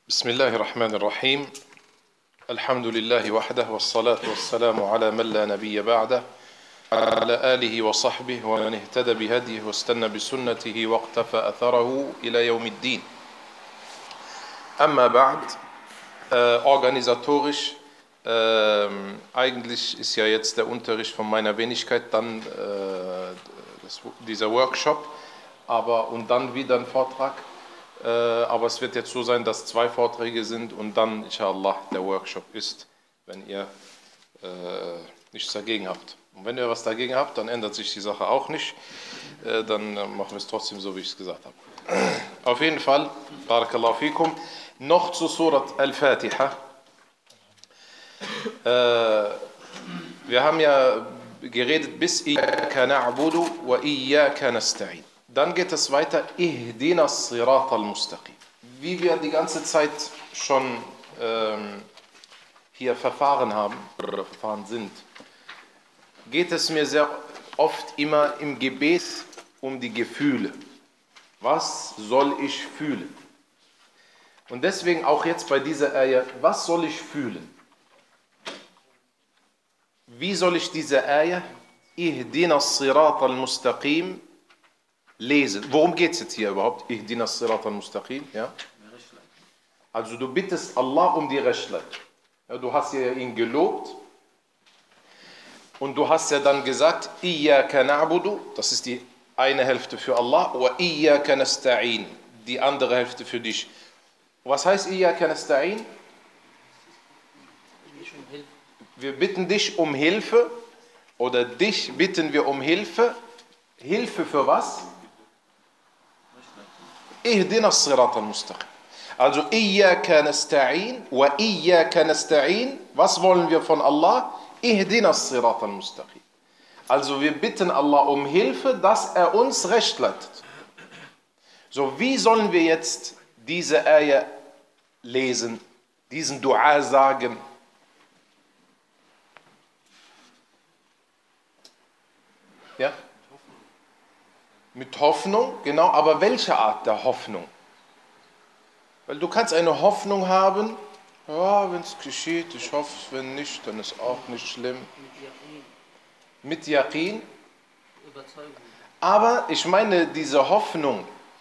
بسم الله الرحمن الرحيم الحمد لله وحده والصلاة والسلام على من لا نبي بعده على آله وصحبه ومن اهتدى بهديه واستنى بسنته واقتفى أثره إلى يوم الدين. Amma ba'd, organisatorisch, eigentlich ist ja jetzt der Unterricht von meiner Wenigkeit dann dieser Workshop, und dann wieder ein Vortrag. Aber es wird jetzt so sein, dass 2 Vorträge sind und dann, inshallah, der Workshop ist, wenn ihr nichts dagegen habt. Und wenn ihr was dagegen habt, dann ändert sich die Sache auch nicht. Dann machen wir es trotzdem so, wie ich es gesagt habe. Auf jeden Fall, Barakallahu fikum, noch zu Surat Al-Fatiha. Wir haben ja geredet bis Iyyaka na'budu wa Iyyaka nasta'in. Dann geht es weiter, Ihdina Sirat al-Mustaqim. Wie wir die ganze Zeit schon hier verfahren sind, geht es mir sehr oft immer im Gebet um die Gefühle. Was soll ich fühlen? Und deswegen auch jetzt bei dieser Ayah, was soll ich fühlen? Wie soll ich diese Ayah, Ihdina Sirat al-Mustaqim, lesen? Worum geht es jetzt hier überhaupt? Ihdina Sirat al-Mustaqim, ja? Also du bittest Allah um die Rechtleitung. Ja, du hast ja ihn gelobt und du hast ja dann gesagt, Iyyaka na'budu, das ist die eine Hälfte für Allah, wa Iyyaka nasta'in, die andere Hälfte für dich. Was heißt Iyyaka nasta'in? Wir bitten dich um Hilfe, oder dich bitten wir um Hilfe. Hilfe für was? Ihdina Sirat al-Mustaqim. Also Iyyaka nasta'in wa Iyyaka nasta'in. Was wollen wir von Allah? Ihdina Sirat al-Mustaqim. Also wir bitten Allah um Hilfe, dass er uns recht leitet. So, wie sollen wir jetzt diese Ayah lesen, diesen Dua sagen? Ja? Mit Hoffnung, genau, aber welche Art der Hoffnung? Weil du kannst eine Hoffnung haben, ja, wenn es geschieht, ich hoffe, wenn nicht, dann ist auch nicht schlimm. Mit Yaqin. Aber ich meine, diese Hoffnung,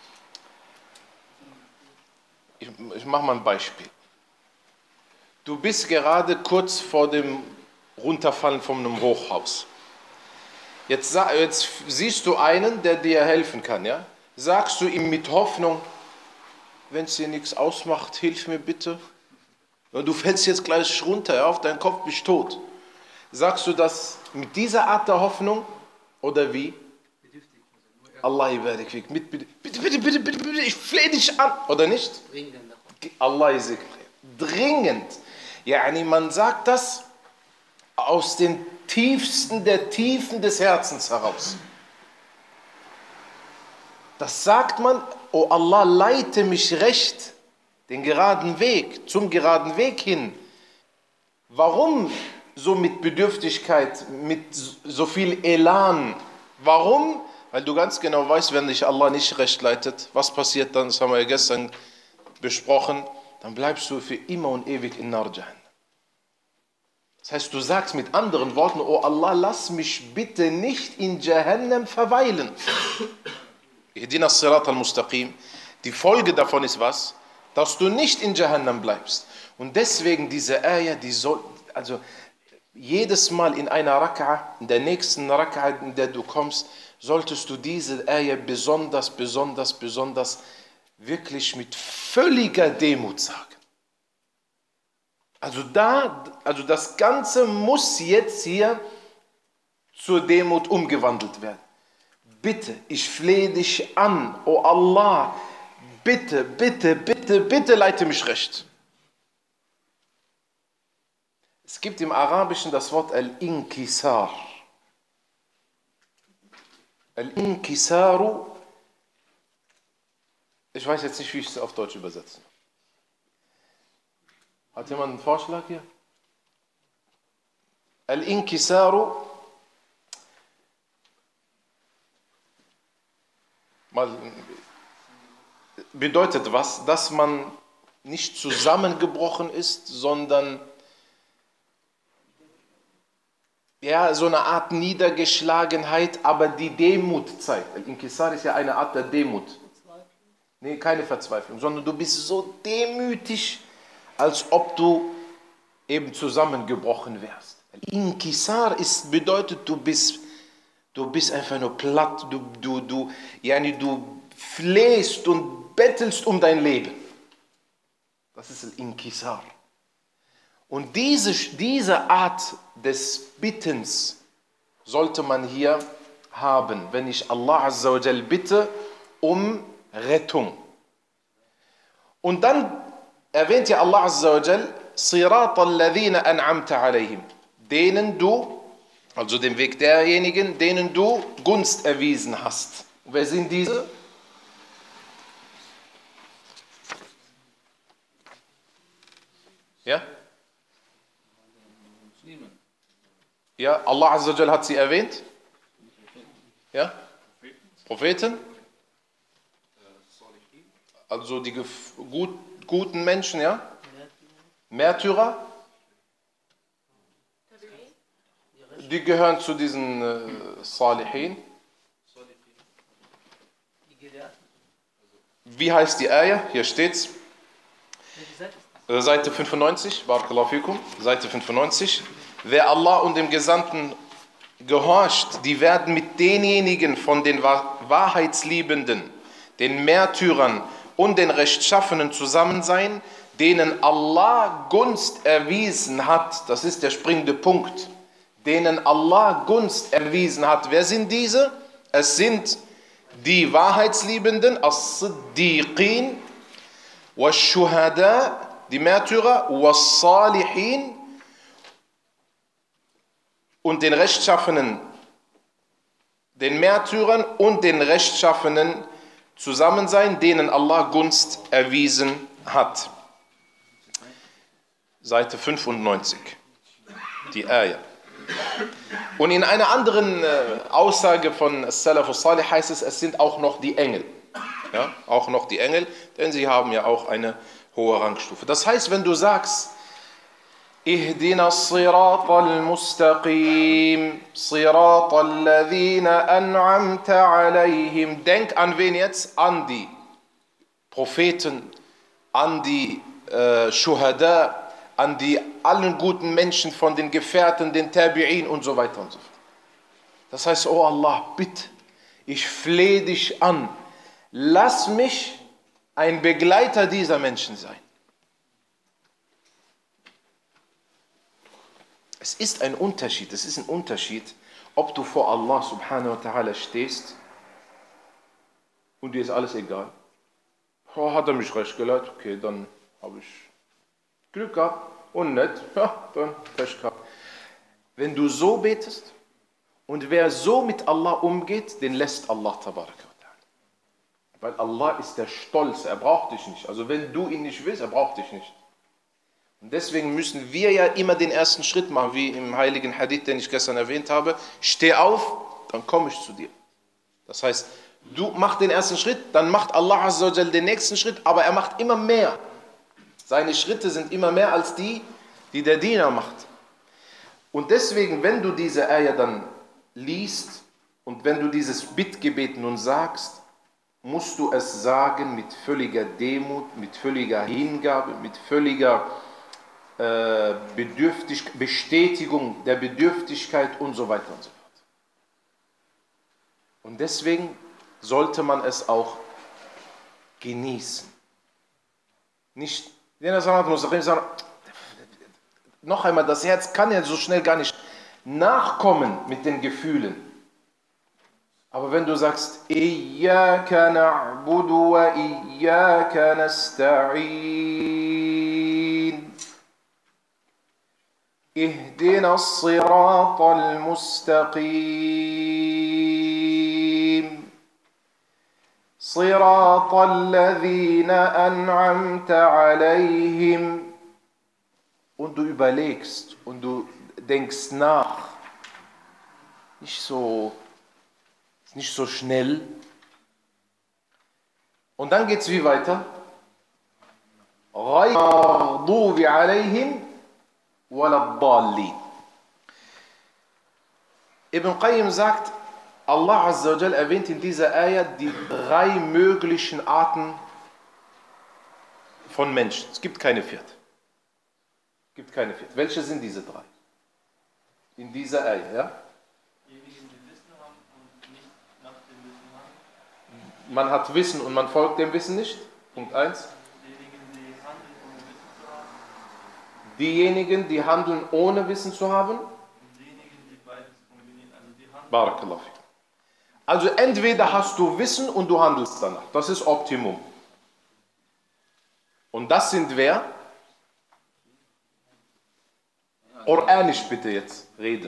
ich mache mal ein Beispiel. Du bist gerade kurz vor dem Runterfallen von einem Hochhaus. Jetzt siehst du einen, der dir helfen kann, ja? Sagst du ihm mit Hoffnung, wenn es dir nichts ausmacht, hilf mir bitte. Du fällst jetzt gleich runter, ja, auf deinen Kopf, bist tot. Sagst du das mit dieser Art der Hoffnung oder wie? Allah ibarik fik. Bitte, ich flehe dich an. Oder nicht? Allah ibarik. Dringend. Yani man sagt das aus den tiefsten der Tiefen des Herzens heraus. Das sagt man, oh Allah, leite mich recht, den geraden Weg, zum geraden Weg hin. Warum so mit Bedürftigkeit, mit so viel Elan? Warum? Weil du ganz genau weißt, wenn dich Allah nicht recht leitet, was passiert dann, das haben wir ja gestern besprochen, dann bleibst du für immer und ewig in Nar Jahannam. Das heißt, du sagst mit anderen Worten, oh Allah, lass mich bitte nicht in Jahannam verweilen. Ihdina Sirat al-Mustaqim. Die Folge davon ist was? Dass du nicht in Jahannam bleibst. Und deswegen diese Ayah, also jedes Mal in einer Rak'a, in der nächsten Rak'a, in der du kommst, solltest du diese Ayah besonders wirklich mit völliger Demut sagen. Also das Ganze muss jetzt hier zur Demut umgewandelt werden. Bitte, ich flehe dich an, oh Allah, bitte leite mich recht. Es gibt im Arabischen das Wort Al-Inkisar. Al-Inkisaru, ich weiß jetzt nicht, wie ich es auf Deutsch übersetze. Hat jemand einen Vorschlag hier? Al-Inkisaru bedeutet was? Dass man nicht zusammengebrochen ist, sondern ja, so eine Art Niedergeschlagenheit, aber die Demut zeigt. Al-Inkisar ist ja eine Art der Demut. Nee, keine Verzweiflung, sondern du bist so demütig, als ob du eben zusammengebrochen wärst. Al-Inkisar bedeutet, du bist einfach nur platt, du flehst und bettelst um dein Leben. Das ist Al-Inkisar. Und diese Art des Bittens sollte man hier haben, wenn ich Allah Azza wa Jal bitte um Rettung. Und dann erwähnt ja Allah Azza wa Jal, Sirat alladhina an'amta alayhim, denen du, also den Weg derjenigen, denen du Gunst erwiesen hast. Und wer sind diese? Ja? Ja, Allah Azza wa Jal hat sie erwähnt. Ja? Propheten. Also die guten Menschen, ja? Märtyrer. Die gehören zu diesen Salihin. Wie heißt die Ayah? Hier steht's. Seite 95, Barakallahu fikum, Seite 95. Wer Allah und dem Gesandten gehorcht, die werden mit denjenigen von den Wahrheitsliebenden, den Märtyrern und den Rechtschaffenen zusammen sein, denen Allah Gunst erwiesen hat. Das ist der springende Punkt. Denen Allah Gunst erwiesen hat. Wer sind diese? Es sind die Wahrheitsliebenden, As-Siddiqin, Was-Shuhada, die Märtyrer, Was-Salihin und den Rechtschaffenen, den Märtyrern und den Rechtschaffenen zusammen sein, denen Allah Gunst erwiesen hat. Seite 95, die Ayah. Und in einer anderen Aussage von Salafus Salih heißt es, es sind auch noch die Engel. Ja, auch noch die Engel, denn sie haben ja auch eine hohe Rangstufe. Das heißt, wenn du sagst, Ihdina as-sirata al-mustaqim, sirata alladhina an'amta alayhim. Denk an wen jetzt? An die Propheten, an die Shuhada, an die allen guten Menschen von den Gefährten, den Tabi'in und so weiter und so fort. Das heißt, oh Allah, bitte, ich flehe dich an, lass mich ein Begleiter dieser Menschen sein. Es ist ein Unterschied, ob du vor Allah subhanahu wa ta'ala stehst und dir ist alles egal. Oh, hat er mich recht geleitet? Okay, dann habe ich Glück gehabt und nicht, ja, dann Pech gehabt. Wenn du so betest und wer so mit Allah umgeht, den lässt Allah tabaraka wa ta'ala. Weil Allah ist der Stolz, er braucht dich nicht. Also wenn du ihn nicht willst, er braucht dich nicht. Und deswegen müssen wir ja immer den ersten Schritt machen, wie im heiligen Hadith, den ich gestern erwähnt habe. Steh auf, dann komme ich zu dir. Das heißt, du machst den ersten Schritt, dann macht Allah Azza wa Jal den nächsten Schritt, aber er macht immer mehr. Seine Schritte sind immer mehr als die der Diener macht. Und deswegen, wenn du diese Ayah dann liest und wenn du dieses Bittgebet nun sagst, musst du es sagen mit völliger Demut, mit völliger Hingabe, mit völliger Bestätigung der Bedürftigkeit und so weiter und so fort. Und deswegen sollte man es auch genießen. Nicht, noch einmal, das Herz kann ja so schnell gar nicht nachkommen mit den Gefühlen. Aber wenn du sagst, Iyyaka na'budu wa iyyaka nasta'in, Ihdina as-sirata al-mustaqim, Sirata alladhina an'amta alayhim. Und du überlegst und du denkst nach. Nicht so schnell. Und dann geht es wie weiter? غَيْرِ عَلَيْهِمْ وَلَا الضَّالِّينَ. Ibn Qayyim sagt, Allah Azza wa Jal erwähnt in dieser Ayah die 3 möglichen Arten von Menschen. Es gibt keine vierte. Welche sind diese 3? In dieser Ayah, ja? Diejenigen, die Wissen haben und nicht nach dem Wissen handeln. Man hat Wissen und man folgt dem Wissen nicht. Punkt 1. Diejenigen, die handeln, ohne Wissen zu haben. Diejenigen, die handeln, ohne Wissen zu haben. Und diejenigen, die beides kombinieren. Also die handeln. Barakallahu fik. Also entweder hast du Wissen und du handelst danach. Das ist Optimum. Und das sind wer? Quranisch bitte jetzt reden.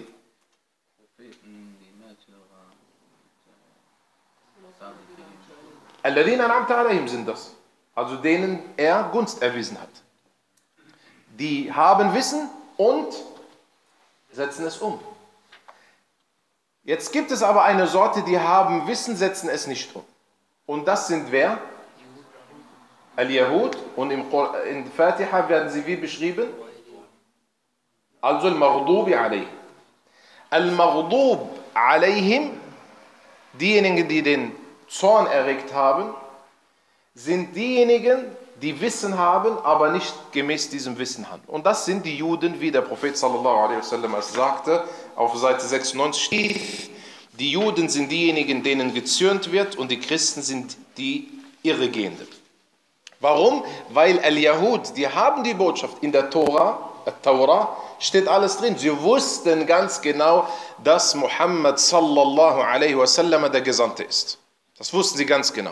Alladhina an'amta alayhim sind das. Also denen er Gunst erwiesen hat. Die haben Wissen und setzen es um. Jetzt gibt es aber eine Sorte, die haben Wissen, setzen es nicht um. Und das sind wer? Al-Yahud. Und in Fatiha werden sie wie beschrieben? Also Al-Maghdubi alayhim. Al-Maghdub alayhim, diejenigen, die den Zorn erregt haben, sind diejenigen, die Wissen haben, aber nicht gemäß diesem Wissen handeln. Und das sind die Juden, wie der Prophet sallallahu alaihi wasallam es sagte, auf Seite 96 steht, die Juden sind diejenigen, denen gezürnt wird, und die Christen sind die Irregehenden. Warum? Weil Al-Yahud, die haben die Botschaft in der Tora steht alles drin. Sie wussten ganz genau, dass Muhammad sallallahu alaihi wasallam der Gesandte ist. Das wussten sie ganz genau.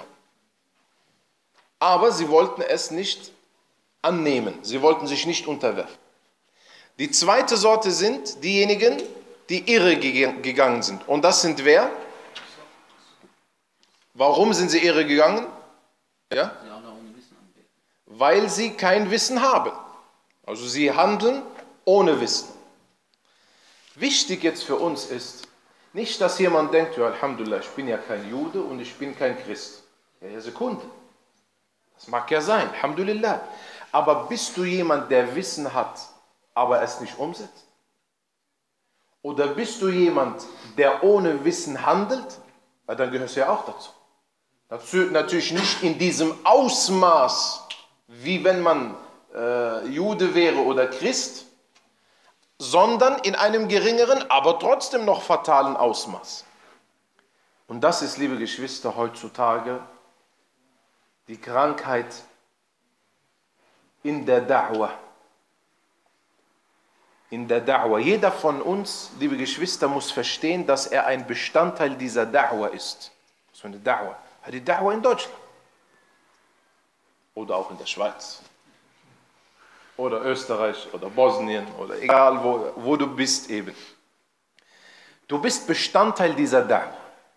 Aber sie wollten es nicht annehmen. Sie wollten sich nicht unterwerfen. Die zweite Sorte sind diejenigen, die irre gegangen sind. Und das sind wer? Warum sind sie irre gegangen? Ja? Weil sie kein Wissen haben. Also sie handeln ohne Wissen. Wichtig jetzt für uns ist, nicht, dass jemand denkt, ja, Alhamdulillah, ich bin ja kein Jude und ich bin kein Christ. Ja, Sekunde. Das mag ja sein, Alhamdulillah. Aber bist du jemand, der Wissen hat, aber es nicht umsetzt? Oder bist du jemand, der ohne Wissen handelt? Weil dann gehörst du ja auch dazu. Natürlich nicht in diesem Ausmaß, wie wenn man Jude wäre oder Christ, sondern in einem geringeren, aber trotzdem noch fatalen Ausmaß. Und das ist, liebe Geschwister, heutzutage die Krankheit in der Da'wah. In der Da'wah. Jeder von uns, liebe Geschwister, muss verstehen, dass er ein Bestandteil dieser Da'wah ist. Was für eine Da'wah? Die Da'wah in Deutschland. Oder auch in der Schweiz. Oder Österreich oder Bosnien oder egal wo du bist eben. Du bist Bestandteil dieser Da'wah.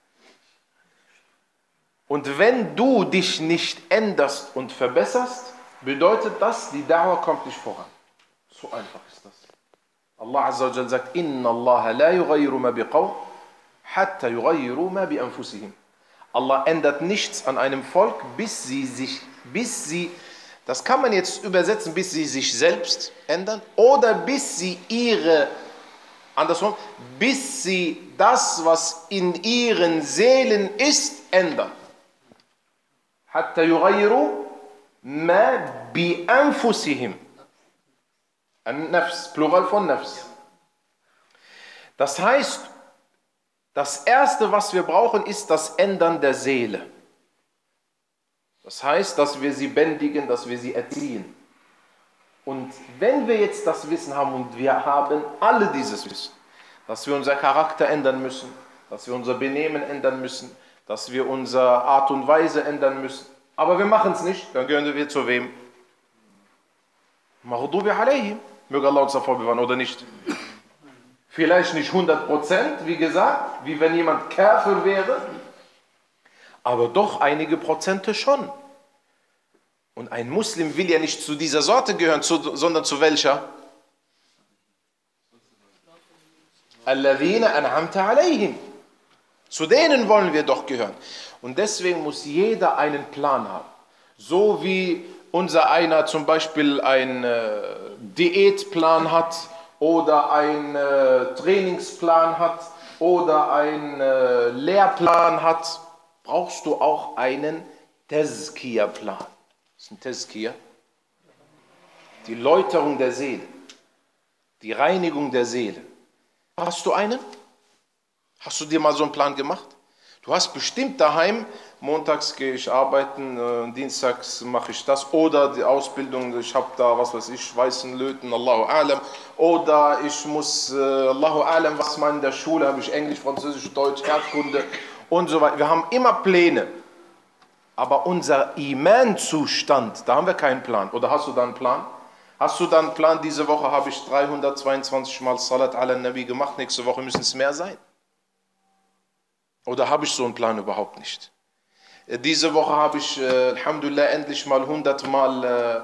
Und wenn du dich nicht änderst und verbesserst, bedeutet das, die Da'wah kommt nicht voran. So einfach ist das. Allah Azza wa Jalla sagt, Inna Allah la yughayyiru ma biqawm, hatta yughayyiru ma bi anfusihim. Allah ändert nichts an einem Volk, bis sie, das kann man jetzt übersetzen, bis sie sich selbst ändern, oder bis sie bis sie das, was in ihren Seelen ist, ändern. Hatta yughayyiru ma bi anfusihim. Nafs, Plural von Nafs. Das heißt, das Erste, was wir brauchen, ist das Ändern der Seele. Das heißt, dass wir sie bändigen, dass wir sie erziehen. Und wenn wir jetzt das Wissen haben, und wir haben alle dieses Wissen, dass wir unser Charakter ändern müssen, dass wir unser Benehmen ändern müssen, dass wir unsere Art und Weise ändern müssen, aber wir machen es nicht, dann gehören wir zu wem? Maghdubi alayhim. Möge Allah uns davor bewahren, oder nicht? Vielleicht nicht 100%, wie gesagt, wie wenn jemand Kafir wäre, aber doch einige Prozente schon. Und ein Muslim will ja nicht zu dieser Sorte gehören, sondern zu welcher? Alladhina an'amta alayhim. Zu denen wollen wir doch gehören. Und deswegen muss jeder einen Plan haben. So wie unser einer zum Beispiel einen Diätplan hat oder einen Trainingsplan hat oder einen Lehrplan hat, brauchst du auch einen Tazkiyah-Plan. Das ist ein Tazkiyah. Die Läuterung der Seele, die Reinigung der Seele. Hast du einen? Hast du dir mal so einen Plan gemacht? Du hast bestimmt daheim, montags gehe ich arbeiten, dienstags mache ich das, oder die Ausbildung, ich habe da, was weiß ich, weißen Löten, Allahu A'lam, oder ich muss, Allahu A'lam, was man in der Schule, habe ich Englisch, Französisch, Deutsch, Erdkunde und so weiter. Wir haben immer Pläne, aber unser Iman-Zustand, da haben wir keinen Plan. Oder hast du da einen Plan? Hast du dann einen Plan, diese Woche habe ich 322 Mal Salat ala Nabi gemacht, nächste Woche müssen es mehr sein? Oder habe ich so einen Plan überhaupt nicht? Diese Woche habe ich, Alhamdulillah, endlich mal 100 Mal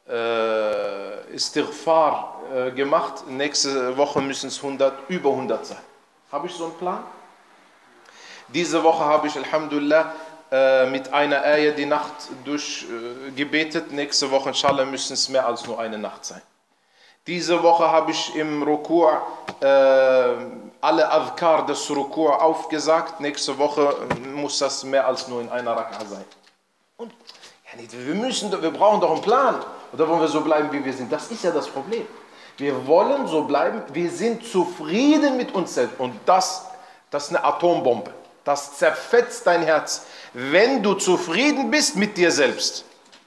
Istighfar gemacht. Nächste Woche müssen es über 100 sein. Habe ich so einen Plan? Diese Woche habe ich, Alhamdulillah, mit einer Ayah die Nacht durchgebetet. Nächste Woche, inshallah, müssen es mehr als nur eine Nacht sein. Diese Woche habe ich im Ruku' alle Adhkar des Ruku' aufgesagt. Nächste Woche muss das mehr als nur in einer Rak'a sein. Und wir brauchen doch einen Plan. Oder wollen wir so bleiben, wie wir sind? Das ist ja das Problem. Wir wollen so bleiben, wir sind zufrieden mit uns selbst. Und das ist eine Atombombe. Das zerfetzt dein Herz, wenn du zufrieden bist mit dir selbst.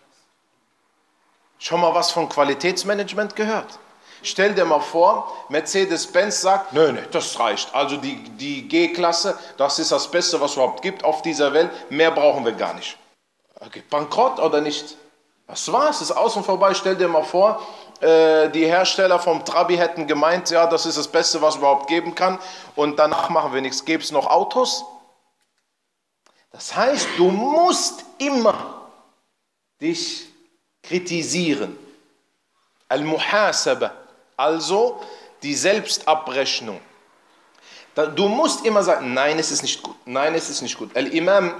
Schon mal was von Qualitätsmanagement gehört? Stell dir mal vor, Mercedes-Benz sagt, nö, das reicht. Also die G-Klasse, das ist das Beste, was es überhaupt gibt auf dieser Welt. Mehr brauchen wir gar nicht. Okay, bankrott oder nicht? Das war's, ist aus und vorbei. Stell dir mal vor, die Hersteller vom Trabi hätten gemeint, ja, das ist das Beste, was es überhaupt geben kann. Und danach machen wir nichts. Gäbe es noch Autos? Das heißt, du musst immer dich kritisieren. Al-Muhasaba, also die Selbstabrechnung. Du musst immer sagen, nein, es ist nicht gut, nein, es ist nicht gut. Al-Imam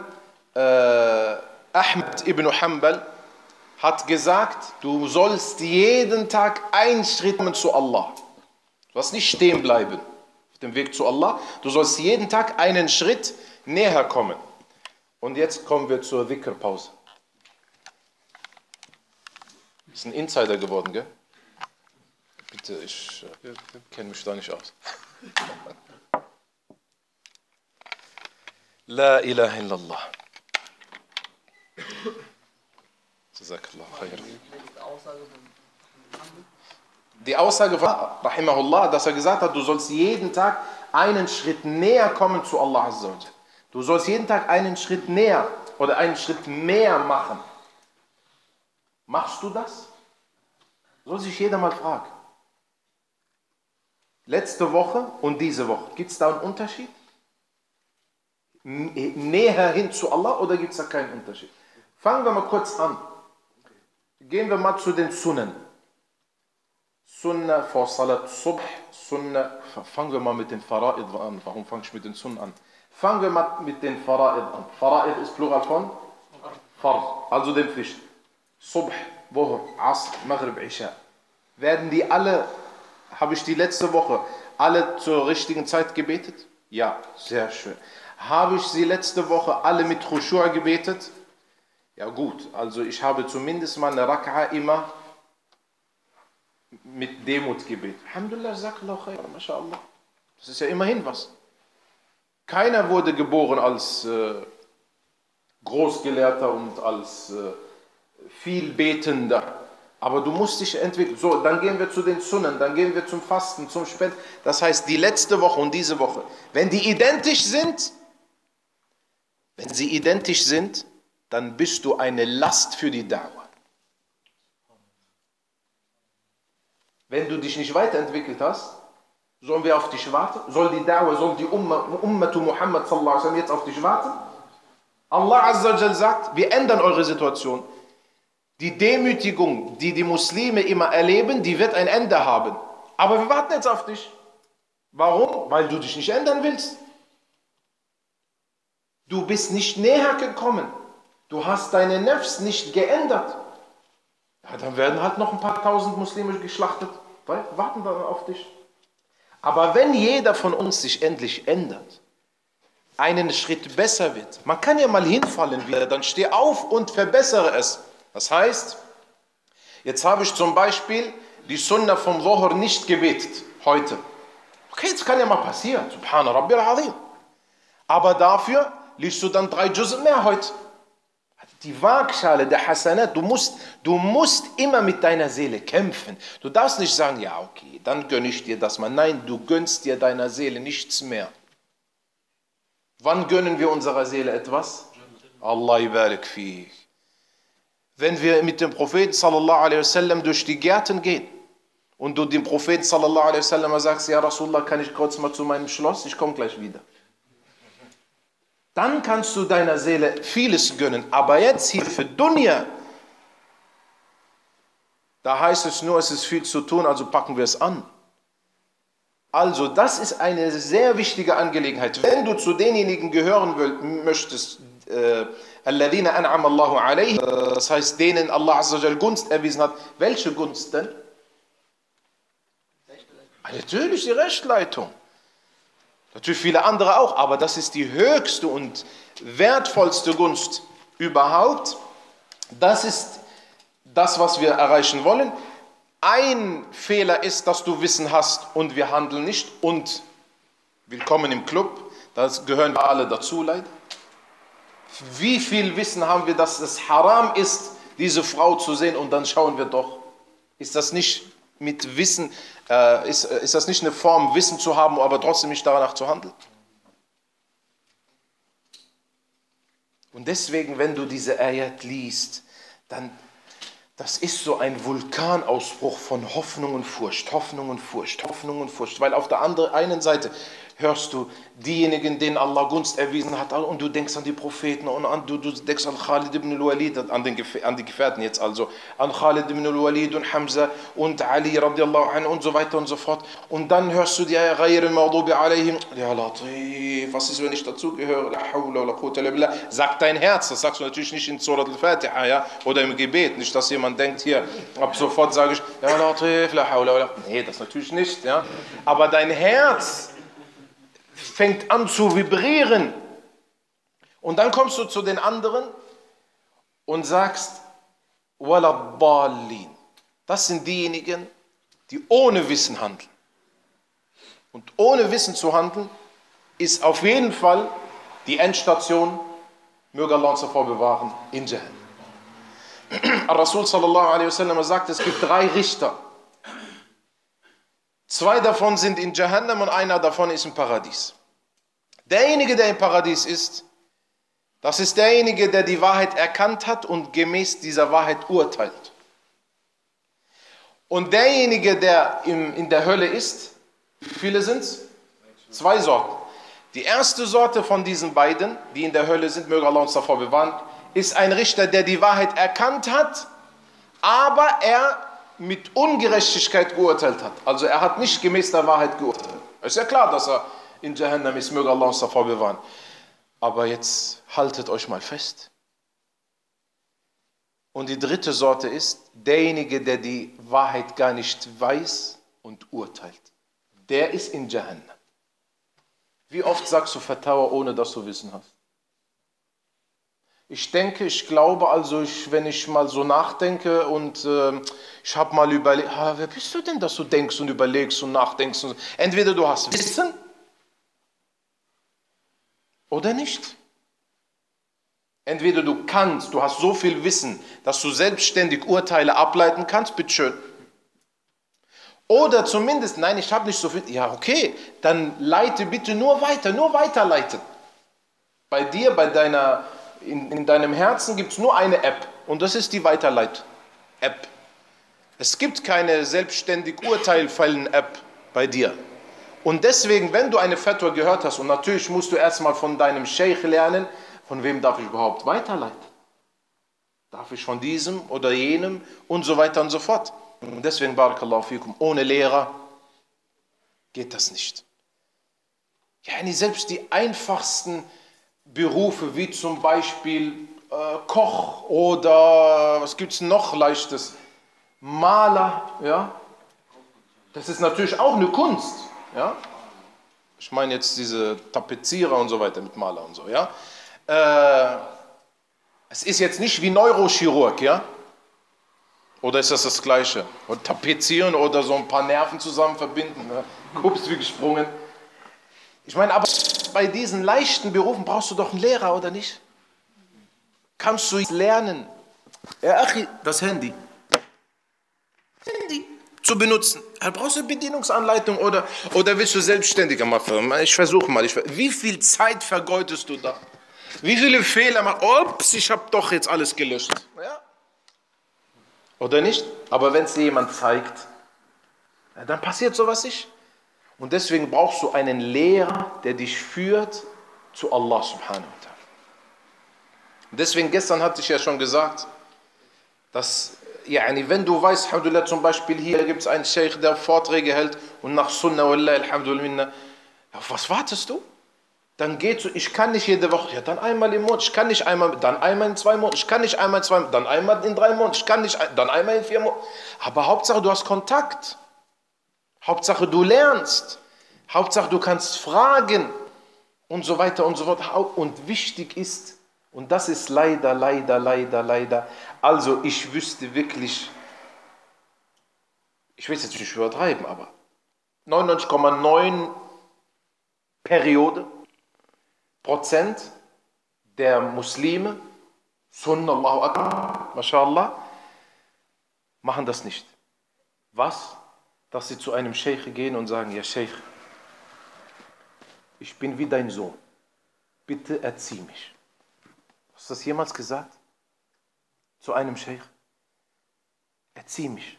Ahmad ibn Hanbal hat gesagt, du sollst jeden Tag einen Schritt zu Allah. Du sollst nicht stehen bleiben auf dem Weg zu Allah. Du sollst jeden Tag einen Schritt näher kommen. Und jetzt kommen wir zur Dhikr-Pause. Ist ein Insider geworden, gell? Bitte, ich kenne mich da nicht aus. La ilaha illallah. Jazakallah khair. Die Aussage von Rahimahullah, dass er gesagt hat, du sollst jeden Tag einen Schritt näher kommen zu Allah Azza wa Jalla. Du sollst jeden Tag einen Schritt näher oder einen Schritt mehr machen. Machst du das? Soll sich jeder mal fragen. Letzte Woche und diese Woche, gibt es da einen Unterschied? Näher hin zu Allah oder gibt es da keinen Unterschied? Fangen wir mal kurz an. Gehen wir mal zu den Sunnen. Sunnah vor Salat Subh, Sunnah, fangen wir mal mit den Fara'id an. Warum fange ich mit den Sunnen an? Fangen wir mal mit den Fara'id an. Fara'id ist Plural von Fard, also den Pflicht. Subh, Dhuhr, Asr, Maghrib, Isha. Werden die alle, habe ich die letzte Woche, alle zur richtigen Zeit gebetet? Ja, sehr schön. Habe ich sie letzte Woche alle mit Khushu' gebetet? Ja gut, also ich habe zumindest mal eine Rak'a immer mit Demut gebetet. Alhamdulillah, Jazakallahu khair, MashaAllah. Das ist ja immerhin was. Keiner wurde geboren als Großgelehrter und als vielbetender. Aber du musst dich entwickeln. So, dann gehen wir zu den Sunnen, dann gehen wir zum Fasten, zum Spenden. Das heißt, die letzte Woche und diese Woche, wenn die identisch sind, wenn sie identisch sind, dann bist du eine Last für die Da'wah. Wenn du dich nicht weiterentwickelt hast, sollen wir auf dich warten? Soll die Da'wah, soll die Ummatu Muhammad sallallahu alaihi wasallam jetzt auf dich warten? Allah Azza wa Jal sagt, wir ändern eure Situation. Die Demütigung, die die Muslime immer erleben, die wird ein Ende haben. Aber wir warten jetzt auf dich. Warum? Weil du dich nicht ändern willst. Du bist nicht näher gekommen. Du hast deine Nafs nicht geändert. Ja, dann werden halt noch ein paar tausend Muslime geschlachtet, weil warten dann auf dich. Aber wenn jeder von uns sich endlich ändert, einen Schritt besser wird, man kann ja mal hinfallen wieder, dann steh auf und verbessere es. Das heißt, jetzt habe ich zum Beispiel die Sunna vom Dhuhr nicht gebetet, heute. Okay, das kann ja mal passieren, Subhana Rabbil Azim. Aber dafür liest du dann 3 Juz mehr heute. Die Waagschale der Hasanat, du musst immer mit deiner Seele kämpfen. Du darfst nicht sagen, ja okay, dann gönne ich dir das mal. Nein, du gönnst dir deiner Seele nichts mehr. Wann gönnen wir unserer Seele etwas? Allah ibarak fik. Wenn wir mit dem Propheten sallallahu alaihi wasallam durch die Gärten gehen und du dem Propheten sallallahu alaihi wasallam sagst, ja Rasulullah, kann ich kurz mal zu meinem Schloss? Ich komme gleich wieder. Dann kannst du deiner Seele vieles gönnen. Aber jetzt hier für Dunya, da heißt es nur, es ist viel zu tun, also packen wir es an. Also das ist eine sehr wichtige Angelegenheit. Wenn du zu denjenigen gehören möchtest, Alladhina an'ama Allahu alayhi, das heißt, denen Allah Azza wa Jal Gunst erwiesen hat. Welche Gunst denn? Natürlich die Rechtleitung. Natürlich viele andere auch, aber das ist die höchste und wertvollste Gunst überhaupt. Das ist das, was wir erreichen wollen. Ein Fehler ist, dass du Wissen hast und wir handeln nicht. Und willkommen im Club, das gehören wir alle dazu leider. Wie viel Wissen haben wir, dass es haram ist, diese Frau zu sehen, und dann schauen wir doch. Ist das nicht mit Wissen, ist das nicht eine Form, Wissen zu haben, aber trotzdem nicht danach zu handeln? Und deswegen, wenn du diese Ayat liest, dann, das ist so ein Vulkanausbruch von Hoffnung und Furcht, Hoffnung und Furcht, Hoffnung und Furcht. Weil auf der einen Seite hörst du diejenigen, denen Allah Gunst erwiesen hat, und du denkst an die Propheten und du denkst an Khalid ibn al-Walid, an die Gefährten jetzt also, an Khalid ibn al-Walid und Hamza und Ali radiallahu anhu und so weiter und so fort. Und dann hörst du die Ghayr al-Maghdubi alayhim, ja Latif, was ist, wenn ich dazugehöre? La hawla wa la quwwata illa billah. Sagt dein Herz, das sagst du natürlich nicht in Surat al-Fatiha, ja, oder im Gebet, nicht, dass jemand denkt, hier, ab sofort sage ich, ja Latif, la hawla wa la. Nee, das natürlich nicht, ja. Aber dein Herz fängt an zu vibrieren. Und dann kommst du zu den anderen und sagst, Wala dallin. Das sind diejenigen, die ohne Wissen handeln. Und ohne Wissen zu handeln, ist auf jeden Fall die Endstation, möge Allah uns davor bewahren, in Jahannam. Rasul sallallahu alaihi wasallam sagt, es gibt 3 Richter. 2 davon sind in Jahannam und einer davon ist im Paradies. Derjenige, der im Paradies ist, das ist derjenige, der die Wahrheit erkannt hat und gemäß dieser Wahrheit urteilt. Und derjenige, der in der Hölle ist, wie viele sind es? 2 Sorten. Die erste Sorte von diesen beiden, die in der Hölle sind, möge Allah uns davor bewahren, ist ein Richter, der die Wahrheit erkannt hat, aber er mit Ungerechtigkeit geurteilt hat. Also er hat nicht gemäß der Wahrheit geurteilt. Es ist ja klar, dass er in Jahannam ist, möge Allah uns davor bewahren. Aber jetzt haltet euch mal fest. Und die dritte Sorte ist derjenige, der die Wahrheit gar nicht weiß und urteilt. Der ist in Jahannam. Wie oft sagst du Fatawa, ohne dass du Wissen hast? Ich denke, ich glaube, also wenn ich mal so nachdenke und ich habe mal überlegt, wer bist du denn, dass du denkst und überlegst und nachdenkst? Und entweder du hast Wissen oder nicht. Entweder du hast so viel Wissen, dass du selbstständig Urteile ableiten kannst, bitteschön. Oder zumindest, nein, ich habe nicht so viel, ja okay, dann leite bitte nur weiterleiten. Bei dir, in deinem Herzen gibt es nur eine App und das ist die Weiterleit-App. Es gibt keine selbstständig Urteilfällen-App bei dir. Und deswegen, wenn du eine Fatwa gehört hast, und natürlich musst du erstmal von deinem Sheikh lernen, von wem darf ich überhaupt weiterleiten? Darf ich von diesem oder jenem und so weiter und so fort. Und deswegen, Barakallahu fikum, ohne Lehrer geht das nicht. Ja, selbst die einfachsten Berufe, wie zum Beispiel Koch oder was gibt es noch Leichtes? Maler, ja. Das ist natürlich auch eine Kunst, ja. Ich meine jetzt diese Tapezierer und so weiter mit Maler und so, ja. Es ist jetzt nicht wie Neurochirurg, ja. Oder ist das das Gleiche? Und tapezieren oder so ein paar Nerven zusammen verbinden, ne? Kups wie gesprungen. Ich meine, aber bei diesen leichten Berufen brauchst du doch einen Lehrer, oder nicht? Kannst du lernen? Ja, Achi, das Handy zu benutzen. Da brauchst du eine Bedienungsanleitung oder willst du selbstständiger machen? Ich versuche mal. Wie viel Zeit vergeudest du da? Wie viele Fehler machst du? Ups, ich habe doch jetzt alles gelöscht. Ja? Oder nicht? Aber wenn es dir jemand zeigt, dann passiert sowas nicht. Und deswegen brauchst du einen Lehrer, der dich führt zu Allah subhanahu wa ta'ala. Deswegen gestern hatte ich ja schon gesagt, dass, wenn du weißt, alhamdulillah, zum Beispiel hier gibt es einen Sheikh, der Vorträge hält und nach Sunnah, wallahi, alhamdulillah, auf was wartest du? Dann geht so, ich kann nicht jede Woche, ja dann einmal im Monat, ich kann nicht einmal, dann einmal in 2 Monaten, ich kann nicht einmal in 2 Monaten, dann einmal in 3 Monaten, ich kann nicht, dann einmal in 4 Monaten. Aber Hauptsache du hast Kontakt. Hauptsache du lernst. Hauptsache du kannst fragen und so weiter und so fort. Und wichtig ist, und das ist leider, also ich wüsste wirklich, ich will es jetzt nicht übertreiben, aber 99,9 Prozent der Muslime, Sunnah, Allahu Akbar, MashaAllah, machen das nicht. Was? Dass sie zu einem Sheikh gehen und sagen, ja Sheikh, ich bin wie dein Sohn, bitte erzieh mich. Hast du das jemals gesagt? Zu einem Sheikh? Erzieh mich.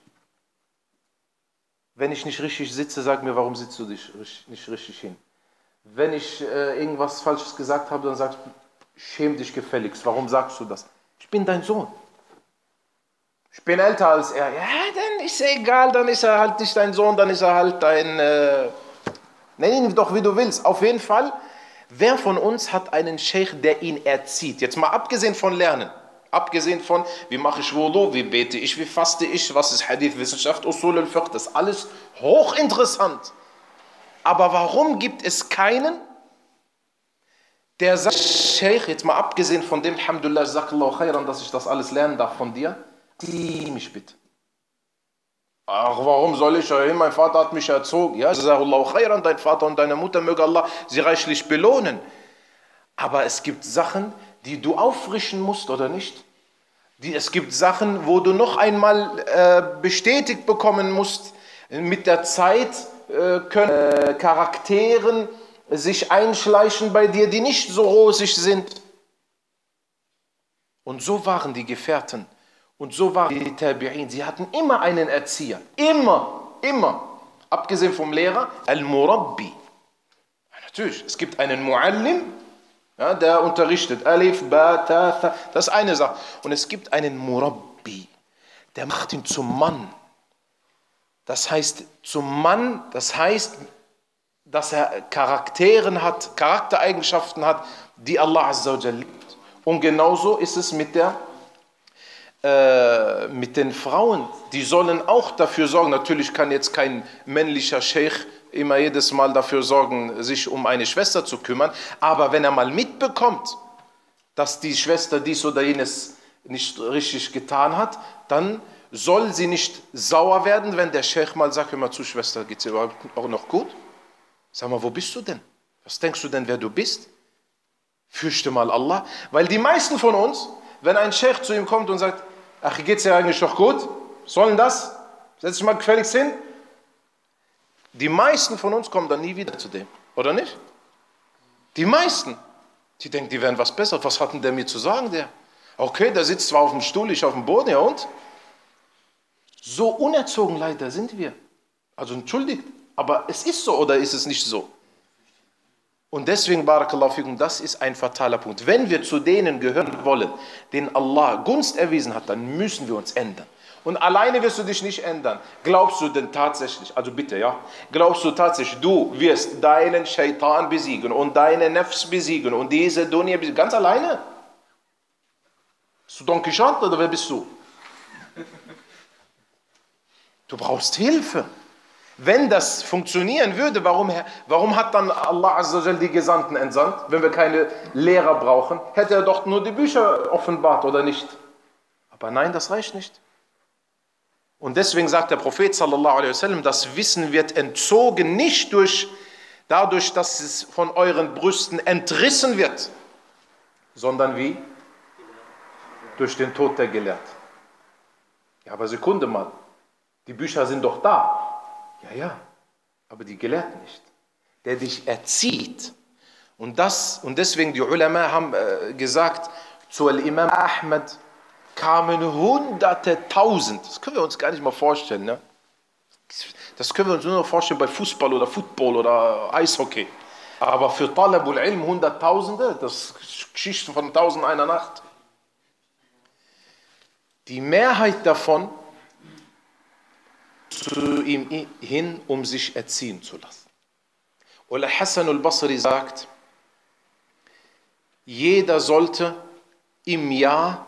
Wenn ich nicht richtig sitze, sag mir, warum sitzt du nicht richtig hin? Wenn ich irgendwas Falsches gesagt habe, dann sagst du, schäm dich gefälligst. Warum sagst du das? Ich bin dein Sohn. Ich bin älter als er. Ja, dann ist er egal, dann ist er halt nicht dein Sohn, dann ist er halt dein... nenn ihn doch, wie du willst. Auf jeden Fall, wer von uns hat einen Sheikh, der ihn erzieht? Jetzt mal abgesehen von Lernen. Abgesehen von, wie mache ich Wudu, wie bete ich, wie faste ich, was ist Hadith-Wissenschaft, Usul al-Fiqh, das ist alles hochinteressant. Aber warum gibt es keinen, der sagt, Sheikh, jetzt mal abgesehen von dem, alhamdulillah, jazakallahu khairan, dass ich das alles lernen darf von dir, erzieh mich bitte. Ach, warum soll ich? Mein Vater hat mich erzogen. Ja, jazakallahu khairan, dein Vater und deine Mutter, möge Allah sie reichlich belohnen. Aber es gibt Sachen, die du auffrischen musst, oder nicht? Es gibt Sachen, wo du noch einmal bestätigt bekommen musst. Mit der Zeit können Charakteren sich einschleichen bei dir, die nicht so rosig sind. Und so waren die Gefährten. Und so waren die Tabi'in. Sie hatten immer einen Erzieher. Immer. Abgesehen vom Lehrer, Al-Murabbi. Ja, natürlich, es gibt einen Muallim, ja, der unterrichtet. Alif, Ba, Ta, Tha. Das ist eine Sache. Und es gibt einen Murabbi, der macht ihn zum Mann. Das heißt, zum Mann, das heißt, dass er Charaktereigenschaften hat, die Allah Azza wa Jalla liebt. Und genauso ist es mit den Frauen. Die sollen auch dafür sorgen. Natürlich kann jetzt kein männlicher Sheikh immer jedes Mal dafür sorgen, sich um eine Schwester zu kümmern. Aber wenn er mal mitbekommt, dass die Schwester dies oder jenes nicht richtig getan hat, dann soll sie nicht sauer werden, wenn der Sheikh mal sagt, hör mal zu, Schwester, geht es dir überhaupt auch noch gut? Sag mal, wo bist du denn? Was denkst du denn, wer du bist? Fürchte mal Allah. Weil die meisten von uns, wenn ein Sheikh zu ihm kommt und sagt, ach, geht's dir eigentlich doch gut? Sollen das? Setz dich mal gefälligst hin. Die meisten von uns kommen dann nie wieder zu dem. Oder nicht? Die meisten. Die denken, die wären was besser. Was hat denn der mir zu sagen, der? Okay, der sitzt zwar auf dem Stuhl, ich auf dem Boden, ja und? So unerzogen leider sind wir. Also entschuldigt, aber es ist so oder ist es nicht so? Und deswegen, Barakallahu fikum, das ist ein fataler Punkt. Wenn wir zu denen gehören wollen, denen Allah Gunst erwiesen hat, dann müssen wir uns ändern. Und alleine wirst du dich nicht ändern. Glaubst du denn tatsächlich, also bitte, ja, glaubst du tatsächlich, du wirst deinen Shaitan besiegen und deine Nafs besiegen und diese Dunya besiegen, ganz alleine? Bist du Don Quixote oder wer bist du? Du brauchst Hilfe. Wenn das funktionieren würde, warum hat dann Allah Azza wa Jal die Gesandten entsandt? Wenn wir keine Lehrer brauchen, hätte er doch nur die Bücher offenbart, oder nicht? Aber nein, das reicht nicht. Und deswegen sagt der Prophet sallallahu alaihi wasallam, das Wissen wird entzogen, nicht dadurch, dass es von euren Brüsten entrissen wird, sondern wie? Durch den Tod der Gelehrten. Ja, aber Sekunde mal, die Bücher sind doch da. Ja, aber die Gelehrten nicht. Der dich erzieht. Und deswegen die Ulama haben gesagt, zu Imam Ahmad kamen Hunderte, Tausend. Das können wir uns gar nicht mal vorstellen. Ne? Das können wir uns nur noch vorstellen bei Fußball oder Football oder Eishockey. Aber für Talabul Ilm Hunderttausende, das ist Geschichte von 1001 Nacht. Die Mehrheit davon zu ihm hin, um sich erziehen zu lassen. Und Hassan al-Basri sagt, jeder sollte im Jahr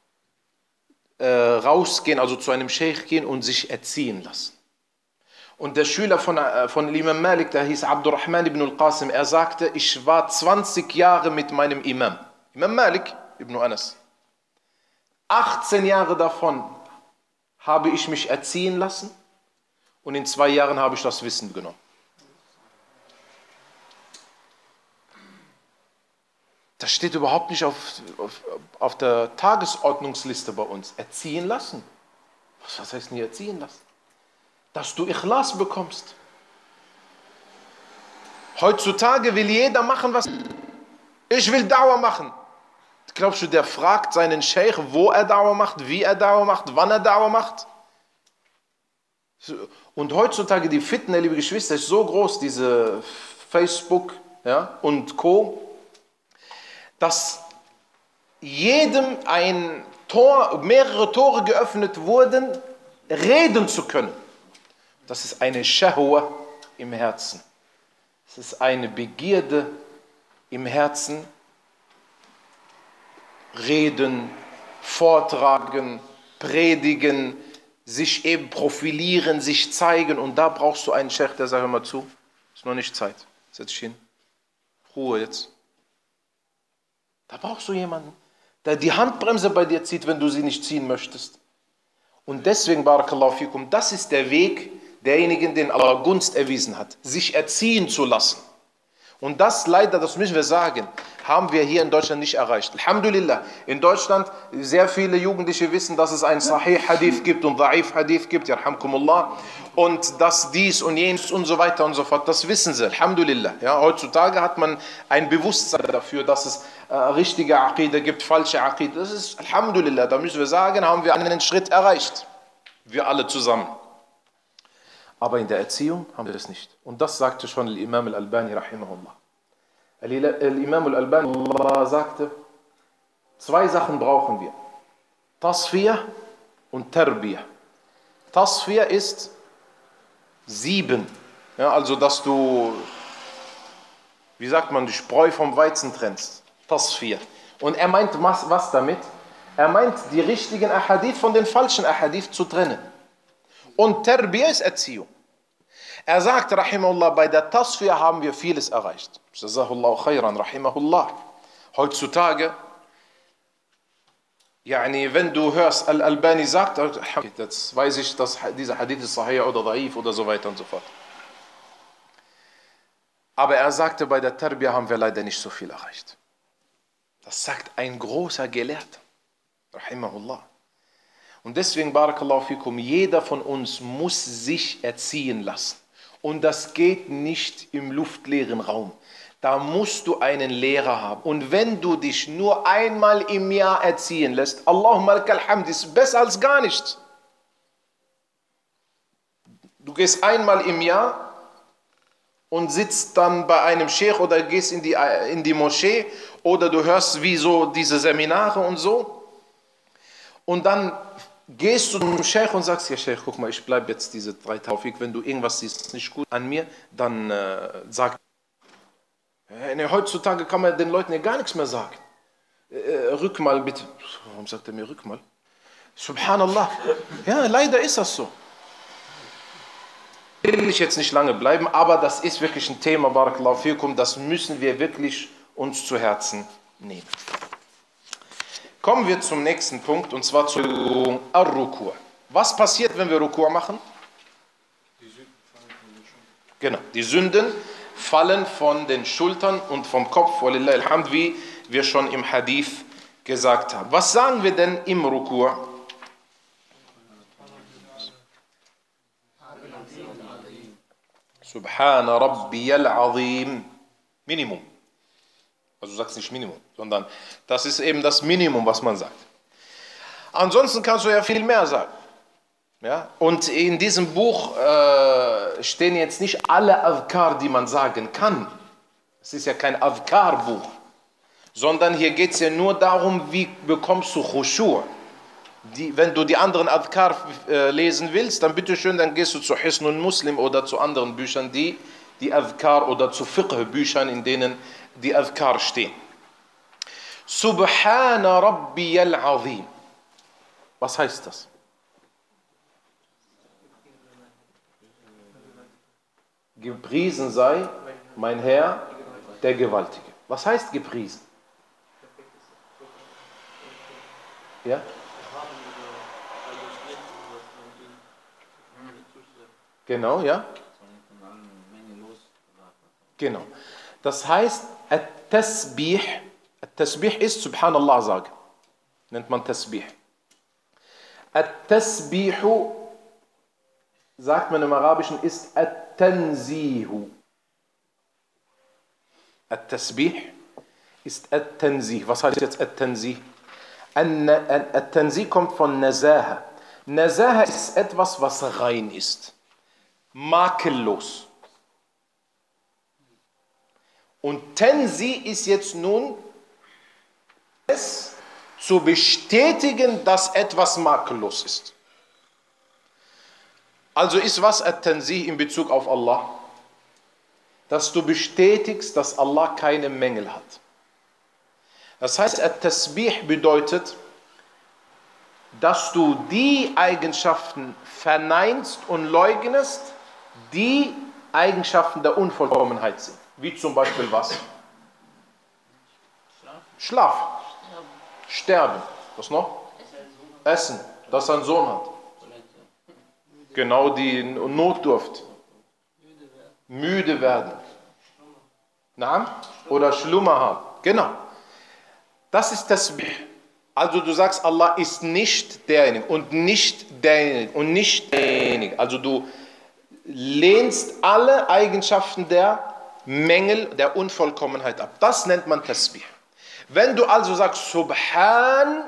rausgehen, also zu einem Scheich gehen und sich erziehen lassen. Und der Schüler von Imam Malik, der hieß Abdurrahman ibn al-Qasim, er sagte, ich war 20 Jahre mit meinem Imam. Imam Malik ibn Anas. 18 Jahre davon habe ich mich erziehen lassen und in 2 Jahren habe ich das Wissen genommen. Das steht überhaupt nicht auf der Tagesordnungsliste bei uns. Erziehen lassen. Was heißt denn erziehen lassen? Dass du Ikhlas bekommst. Heutzutage will jeder machen, was ich will Dauer machen. Glaubst du, der fragt seinen Scheich, wo er Dauer macht, wie er Dauer macht, wann er Dauer macht? Und heutzutage die Fitne, liebe Geschwister, ist so groß, diese Facebook, ja, und Co., dass jedem mehrere Tore geöffnet wurden, reden zu können. Das ist eine Shahwa im Herzen. Es ist eine Begierde im Herzen. Reden, vortragen, predigen, sich eben profilieren, sich zeigen. Und da brauchst du einen Scheich, der sagt, hör mal zu, ist noch nicht Zeit. Setz dich hin. Ruhe jetzt. Da brauchst du jemanden, der die Handbremse bei dir zieht, wenn du sie nicht ziehen möchtest. Und deswegen, Barakallahu fikum, das ist der Weg derjenigen, den Allah Gunst erwiesen hat, sich erziehen zu lassen. Und das leider, das müssen wir sagen, haben wir hier in Deutschland nicht erreicht. Alhamdulillah, in Deutschland, sehr viele Jugendliche wissen, dass es einen Sahih-Hadith gibt und Da'if-Hadith gibt, yarhamkumullah, und dass dies und jenes und so weiter und so fort, das wissen sie, Alhamdulillah. Ja, heutzutage hat man ein Bewusstsein dafür, dass es richtige Aqide gibt, falsche Aqide. Das ist, Alhamdulillah, da müssen wir sagen, haben wir einen Schritt erreicht. Wir alle zusammen. Aber in der Erziehung haben wir das nicht. Und das sagte schon Imam al-Albani, rahimahullah. Imam al-Albani sagte, 2 Sachen brauchen wir. Tasfiyah und Tarbiyah. Tasfiyah ist sieben. Ja, also, dass du, wie sagt man, die Spreu vom Weizen trennst. Tasfiyah. Und er meint was damit? Er meint, die richtigen Ahadith von den falschen Ahadith zu trennen. Und Tarbiyah ist Erziehung. Er sagt, rahimahullah, bei der Tasfiyah haben wir vieles erreicht. Jazahullahu khairan, rahimahullah. Heutzutage, wenn du hörst, Al-Albani sagt, jetzt weiß ich, dass dieser Hadith ist Sahih oder Da'if oder so weiter und so fort. Aber er sagte, bei der Tarbiyah haben wir leider nicht so viel erreicht. Das sagt ein großer Gelehrter, rahimahullah. Und deswegen, Barakallahu fikum, jeder von uns muss sich erziehen lassen. Und das geht nicht im luftleeren Raum. Da musst du einen Lehrer haben. Und wenn du dich nur einmal im Jahr erziehen lässt, Allahumma lakal hamd, ist besser als gar nichts. Du gehst einmal im Jahr und sitzt dann bei einem Sheikh oder gehst in die Moschee oder du hörst wie so diese Seminare und so. Und dann gehst du zum Sheikh und sagst, ja Sheikh, guck mal, ich bleibe jetzt diese 3 Tage. Wenn du irgendwas siehst, nicht gut an mir, dann sag. Heutzutage kann man den Leuten ja gar nichts mehr sagen. Rück mal bitte. Warum sagt er mir rück mal? Subhanallah. Ja, leider ist das so. will ich jetzt nicht lange bleiben, aber das ist wirklich ein Thema, Barakallahu fikum, das müssen wir wirklich uns zu Herzen nehmen. Kommen wir zum nächsten Punkt, und zwar zu Ar-Ruku'. Was passiert, wenn wir Ruku' machen? Genau, die Sünden fallen von den Schultern und vom Kopf, walillahi alhamd, wie wir schon im Hadith gesagt haben. Was sagen wir denn im Ruku'? Subhana Rabbiyal Azim. Minimum. Also du sagst nicht Minimum, sondern das ist eben das Minimum, was man sagt. Ansonsten kannst du ja viel mehr sagen. Ja? Und in diesem Buch stehen jetzt nicht alle Adhkar, die man sagen kann. Es ist ja kein Adhkar-Buch, sondern hier geht es ja nur darum, wie bekommst du Khushu'. Wenn du die anderen Adhkar lesen willst, dann bitteschön, dann gehst du zu Hisnul Muslim oder zu anderen Büchern, die Adhkar, oder zu Fiqh-Büchern, in denen die Adhkar stehen. Subhana Rabbiyal Azim. Was heißt das? Gepriesen sei mein Herr, der Gewaltige. Was heißt gepriesen? Ja? Genau, ja? Genau. Das heißt, At-Tasbih ist Subhanallah sagen. Nennt man Tasbih. At-Tasbihu, sagt man im Arabischen, ist At-Tanzihu. At-Tasbih ist At-Tanzih. Was heißt jetzt At-Tanzih? At-Tanzih kommt von Nazaha. Nazaha ist etwas, was rein ist. Makellos. Und Tanzih ist jetzt nun es zu bestätigen, dass etwas makellos ist. Also ist was At-Tanzih in Bezug auf Allah? Dass du bestätigst, dass Allah keine Mängel hat. Das heißt, At-Tasbih bedeutet, dass du die Eigenschaften verneinst und leugnest, die Eigenschaften der Unvollkommenheit sind. Wie zum Beispiel was? Schlaf. Sterben. Was noch? Essen. Dass er einen Sohn hat. Genau, die Notdurft. Müde werden. Na? Oder Schlummer haben. Genau. Das ist Tasbih. Also du sagst, Allah ist nicht derjenige und nicht derjenige und nicht derjenige. Also du lehnst alle Eigenschaften der Mängel, der Unvollkommenheit ab. Das nennt man Tasbih. Wenn du also sagst Subhan,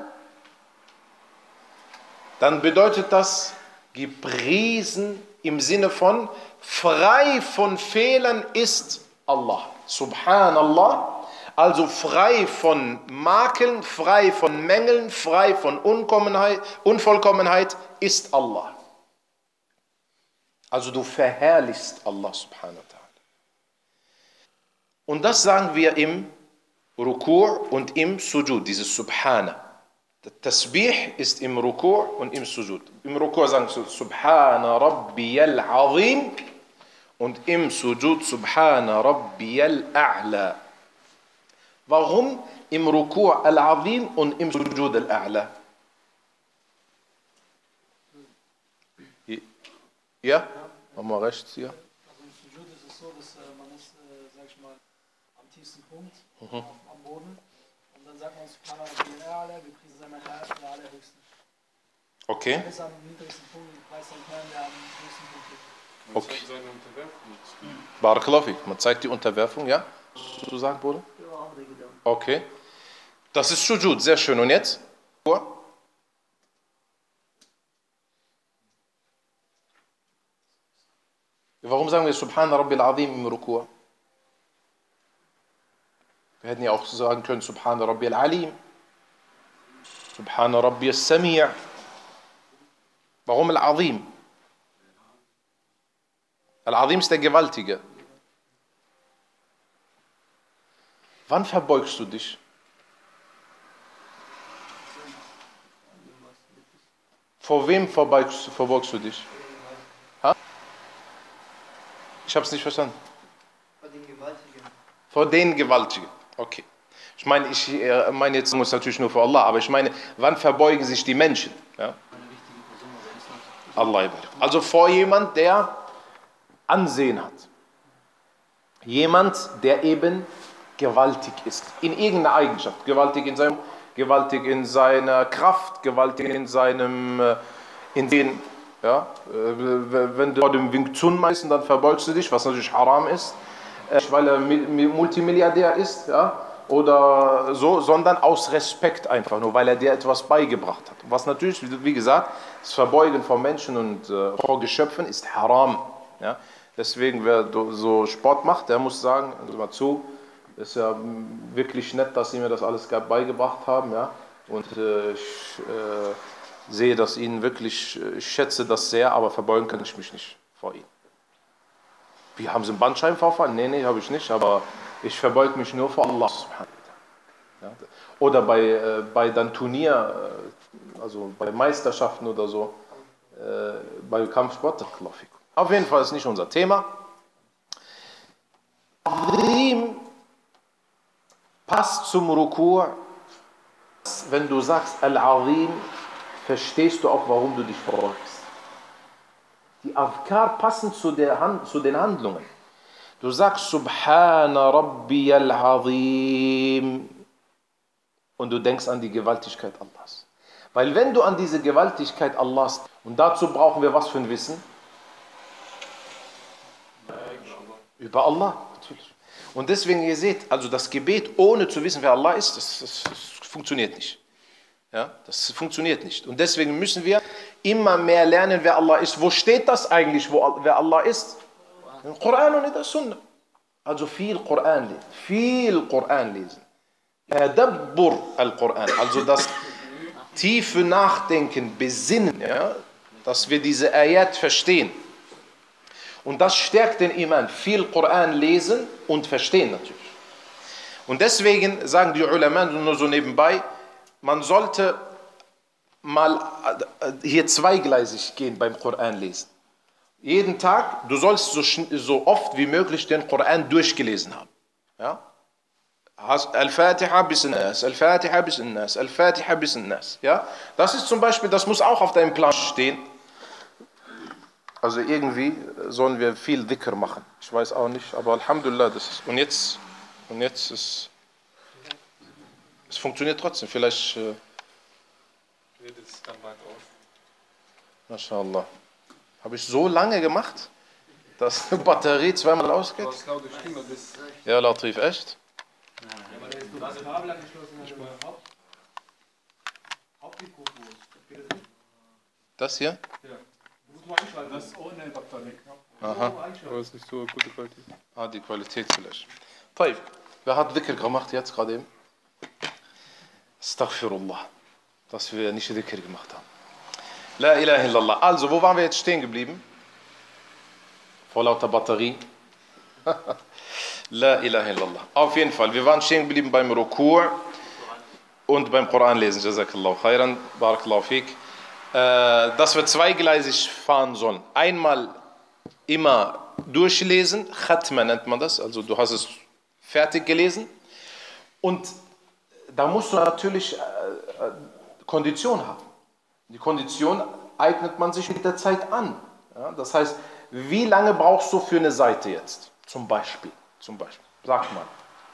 dann bedeutet das gepriesen im Sinne von frei von Fehlern ist Allah. Subhanallah. Also frei von Makeln, frei von Mängeln, frei von Unvollkommenheit ist Allah. Also du verherrlichst Allah subhanahu wa ta'ala. Und das sagen wir im Ruku' und im Sujud, dieses Subhana. Tasbih ist im Ruku' und im Sujud. Im Ruku' sagen wir Subhana Rabbiyal Azim und im Sujud Subhana Rabbiyal A'la. Warum im Ruku' Al-Azim und im Sujud Al-A'la? Ja? Haben wir rechts hier? Also im Sujud ist es so, dass man ist, sag ich mal, am tiefsten Punkt, am Boden. Und dann sagt man Subhana Rabbiyal A'la, gepriesen sei mein Herr, der Allerhöchsten. Okay. Man ist am niedrigsten Punkt, weiß den Herrn, der am höchsten Punkt ist. Okay. Barakallahu fik. Man zeigt die Unterwerfung, ja? Du sagst, Bruder? Okay. Das ist Sujud, sehr schön. Und jetzt? Warum sagen wir Subhana Rabbil Azim im Ruku'? Wir hätten ja auch sagen können Subhana Rabbil Alim. Subhana Rabbil Sami'. Warum Al-Azim? Al-Azim ist der Gewaltige. Wann verbeugst du dich? Vor wem verbeugst du dich? Ha? Ich habe es nicht verstanden. Vor den Gewaltigen. Vor den Gewaltigen. Okay. Ich meine jetzt muss natürlich nur vor Allah, aber ich meine, wann verbeugen sich die Menschen? Ja? Allah. Also vor jemand, der Ansehen hat. Jemand, der eben gewaltig ist. In irgendeiner Eigenschaft. Gewaltig in seiner Kraft, gewaltig in seinem Sehen. Ja? Wenn du vor dem Wing Chun meinst, dann verbeugst du dich, was natürlich haram ist. Weil er Multimilliardär ist, ja, oder so, sondern aus Respekt einfach nur, weil er dir etwas beigebracht hat. Was natürlich, wie gesagt, das Verbeugen von Menschen und vor Geschöpfen ist haram. Ja. Deswegen, wer so Sport macht, der muss sagen, also mal zu, ist ja wirklich nett, dass sie mir das alles beigebracht haben. Ja. Und ich sehe das ihnen wirklich, ich schätze das sehr, aber verbeugen kann ich mich nicht vor ihnen. Wie, haben Sie einen Bandscheibenvorfall? Nee, habe ich nicht, aber ich verbeuge mich nur vor Allah. Ja. Oder bei dann Turnier, also bei Meisterschaften oder so, bei Kampfsport. Auf jeden Fall ist nicht unser Thema. Azim passt zum Ruku'. Wenn du sagst Al-Azim, verstehst du auch, warum du dich verbeugst. Die Adhkar passen zu den Handlungen. Du sagst Subhana Rabbiyal Azim und du denkst an die Gewaltigkeit Allahs. Weil wenn du an diese Gewaltigkeit Allahs, und dazu brauchen wir was für ein Wissen? Über Allah, natürlich. Und deswegen, ihr seht, also das Gebet ohne zu wissen, wer Allah ist, das funktioniert nicht. Ja, das funktioniert nicht. Und deswegen müssen wir immer mehr lernen, wer Allah ist. Wo steht das eigentlich, wer Allah ist? Im Koran und in der Sunna. Also viel Koran lesen. Viel Koran lesen. Tadabbur al-Koran. Also das tiefe Nachdenken, Besinnen, ja, dass wir diese Ayat verstehen. Und das stärkt den Iman. Viel Koran lesen und verstehen natürlich. Und deswegen sagen die Ulama nur so nebenbei, man sollte mal hier zweigleisig gehen beim Koran lesen. Jeden Tag, du sollst so oft wie möglich den Koran durchgelesen haben. Ja? Al-Fatiha bis Nas, Al-Fatiha bis Nas, Al-Fatiha bis Nas. Ja? Das ist zum Beispiel, das muss auch auf deinem Plan stehen. Also irgendwie sollen wir viel Dhikr machen. Ich weiß auch nicht, aber Alhamdulillah, das ist. Und jetzt ist. Es funktioniert trotzdem. Vielleicht. Redet es dann bald aus. MashaAllah. Habe ich so lange gemacht, dass die Batterie zweimal ausgeht? Ja, Latif, echt? Das Kabel angeschlossen hat über Hauptmikrofon. Das hier? Ja. Das ist ohne Batterie. Aha. Aber ist nicht so gute Qualität. Ah, die Qualität vielleicht. طيب. Wer hat Dhikr gemacht jetzt gerade eben? Astaghfirullah. Dass wir nicht Dhikr gemacht haben. La ilaha illallah. Also, wo waren wir jetzt stehen geblieben? Vor lauter Batterie. La ilaha illallah. Auf jeden Fall. Wir waren stehen geblieben beim Ruku' und beim Koran lesen. Jazakallahu khairan. Barakallahu fik. Dass wir zweigleisig fahren sollen. Einmal immer durchlesen, Khatma nennt man das, also du hast es fertig gelesen und da musst du natürlich Kondition haben. Die Kondition eignet man sich mit der Zeit an. Ja, das heißt, wie lange brauchst du für eine Seite jetzt? Zum Beispiel. Sag mal.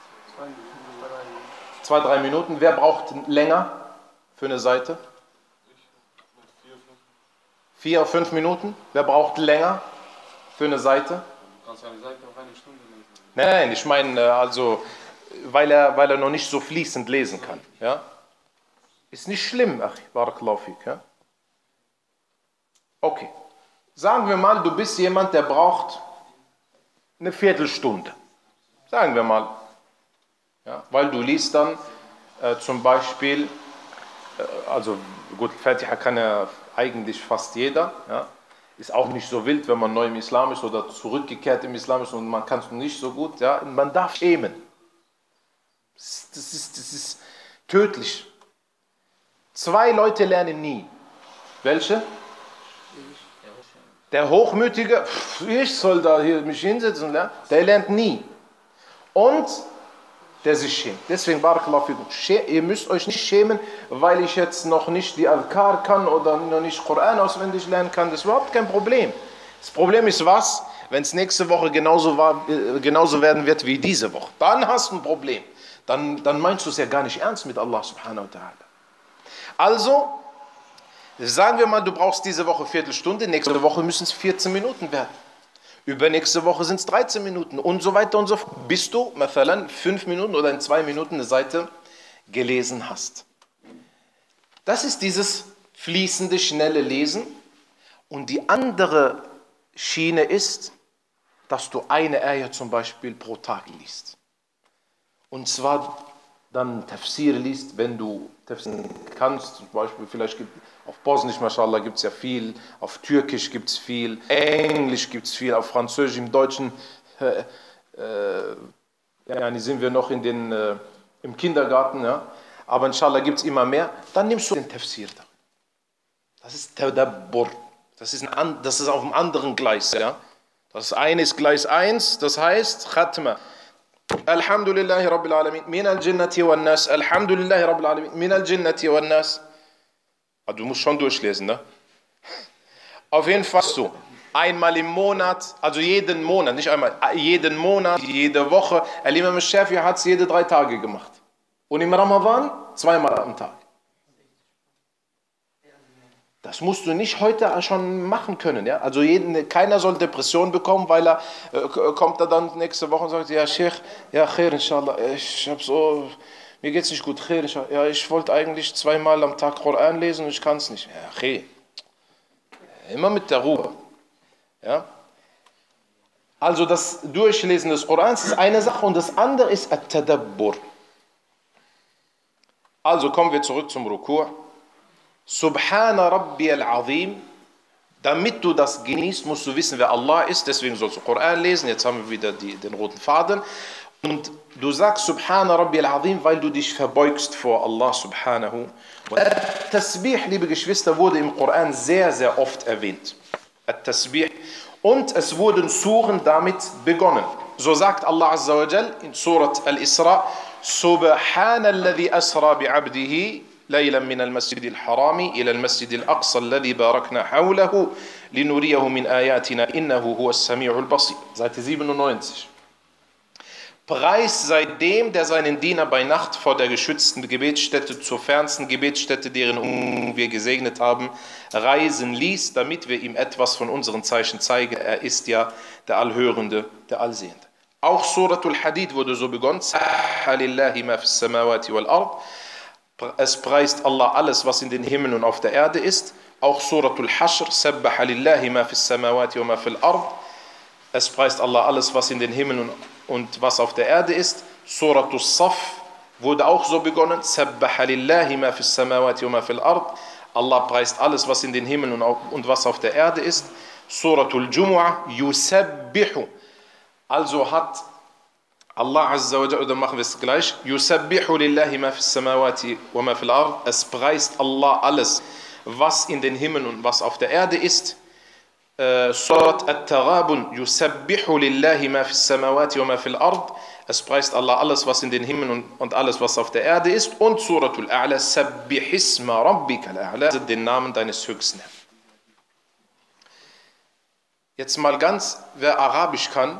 2-3 Minuten. Wer braucht länger für eine Seite? 4 oder 5 Minuten. Wer braucht länger für eine Seite? Du kannst eine Seite auf eine Stunde lesen. Nein, ich meine, also, weil er noch nicht so fließend lesen kann. Ja? Ist nicht schlimm, ach, Barakallahu fik. Ja? Okay. Sagen wir mal, du bist jemand, der braucht eine Viertelstunde. Sagen wir mal. Ja? Weil du liest dann zum Beispiel, also gut, Fatiha kann ja eigentlich fast jeder. Ja? Ist auch nicht so wild, wenn man neu im Islam ist oder zurückgekehrt im Islam ist und man kann es nicht so gut. Ja? Man darf schämen. Das ist tödlich. 2 Leute lernen nie. Welche? Der Hochmütige, ich soll da hier mich hinsetzen und lernen, der lernt nie. Und der sich schämt. Deswegen, Barakallahu fikum, ihr müsst euch nicht schämen, weil ich jetzt noch nicht die Adhkar kann oder noch nicht Koran auswendig lernen kann. Das ist überhaupt kein Problem. Das Problem ist was? Wenn es nächste Woche genauso werden wird wie diese Woche. Dann hast du ein Problem. Dann meinst du es ja gar nicht ernst mit Allah subhanahu wa ta'ala. Also, sagen wir mal, du brauchst diese Woche Viertelstunde, nächste Woche müssen es 14 Minuten werden. Übernächste Woche sind es 13 Minuten und so weiter und so fort, bis du, مثلا, 5 Minuten oder in 2 Minuten eine Seite gelesen hast. Das ist dieses fließende, schnelle Lesen. Und die andere Schiene ist, dass du eine Ayah zum Beispiel pro Tag liest. Und zwar dann Tafsir liest, wenn du Tafsir kannst, zum Beispiel vielleicht auf Bosnisch, mashallah, gibt es ja viel, auf Türkisch gibt es viel, Englisch gibt es viel, auf Französisch, im Deutschen sind wir noch im Kindergarten, ja. Aber inshallah gibt es immer mehr, dann nimmst du den Tafsir da. Das ist Tadabbur, das ist auf einem anderen Gleis, ja. Das eine ist Gleis 1, das heißt Khatma. Alhamdulillahi Rabbil Alamin, min al-Jinnati wa nas, Alhamdulillahi Rabbil Alamin, min al-Jinnati wa nas. Du musst schon durchlesen, ne? Auf jeden Fall so. Einmal im Monat, also jeden Monat, nicht einmal, jeden Monat, jede Woche. Al-Imam al-Shafi'i hat es jede 3 Tage gemacht. Und im Ramadan 2-mal am Tag. Das musst du nicht heute schon machen können. Ja? Also keiner soll Depression bekommen, weil kommt er dann nächste Woche und sagt, ja Sheikh, ja Khair inshallah, mir geht's nicht gut, Khair inshallah. Ja, ich wollte eigentlich 2-mal am Tag Koran lesen und ich kann es nicht. Ja, Khair. Immer mit der Ruhe. Ja? Also das Durchlesen des Korans ist eine Sache und das andere ist At-Tadabbur. Also kommen wir zurück zum Ruku'. Subhana Rabbi al-Azim. Damit du das genießt, musst du wissen, wer Allah ist. Deswegen sollst du Koran lesen. Jetzt haben wir wieder den roten Faden. Und du sagst Subhana Rabbi al-Azim, weil du dich verbeugst vor Allah subhanahu. At-Tasbih, liebe Geschwister, wurde im Koran sehr, sehr oft erwähnt. At-Tasbih. Und es wurden Suren damit begonnen. So sagt Allah Azza wa Jal in Surat Al-Isra, Subhanalladhi asra bi'abdihi ليلا من المسجد الحرام إلى المسجد الأقصى الذي باركنا حوله لنريه من آياتنا إنه هو السميع البصير. Seite 97. Preis sei dem, der seinen Diener bei Nacht vor der geschützten Gebetsstätte zur fernsten Gebetsstätte, deren wir gesegnet haben, reisen ließ, damit wir ihm etwas von unseren Zeichen zeigen. Er ist ja der Allhörende, der Allsehende. Auch Suratul Hadid wurde so begonnen. Es preist Allah alles, was in den Himmeln und auf der Erde ist. Auch Suratul Hashr. Es preist Allah alles, was in den Himmeln und was auf der Erde ist. Suratul Saf wurde auch so begonnen. Allah preist alles, was in den Himmeln und was auf der Erde ist. Suratul Jumu'ah. Yusabbihu. Also hat Allah Azza wa Jalla, oder machen wir es gleich. Yusabbihu lillahi ma fis samawati wa ma fil ard. Es preist Allah alles, was in den Himmeln und was auf der Erde ist. Surat At-Taghabun. Yusabbihu lillahi ma fis samawati wa ma fil ard. Es preist Allah alles, was in den Himmeln und alles, was auf der Erde ist. Und Suratul A'la. Sabbihisma rabbika al-A'la. Den Namen deines Höchsten. Jetzt mal wer Arabisch kann,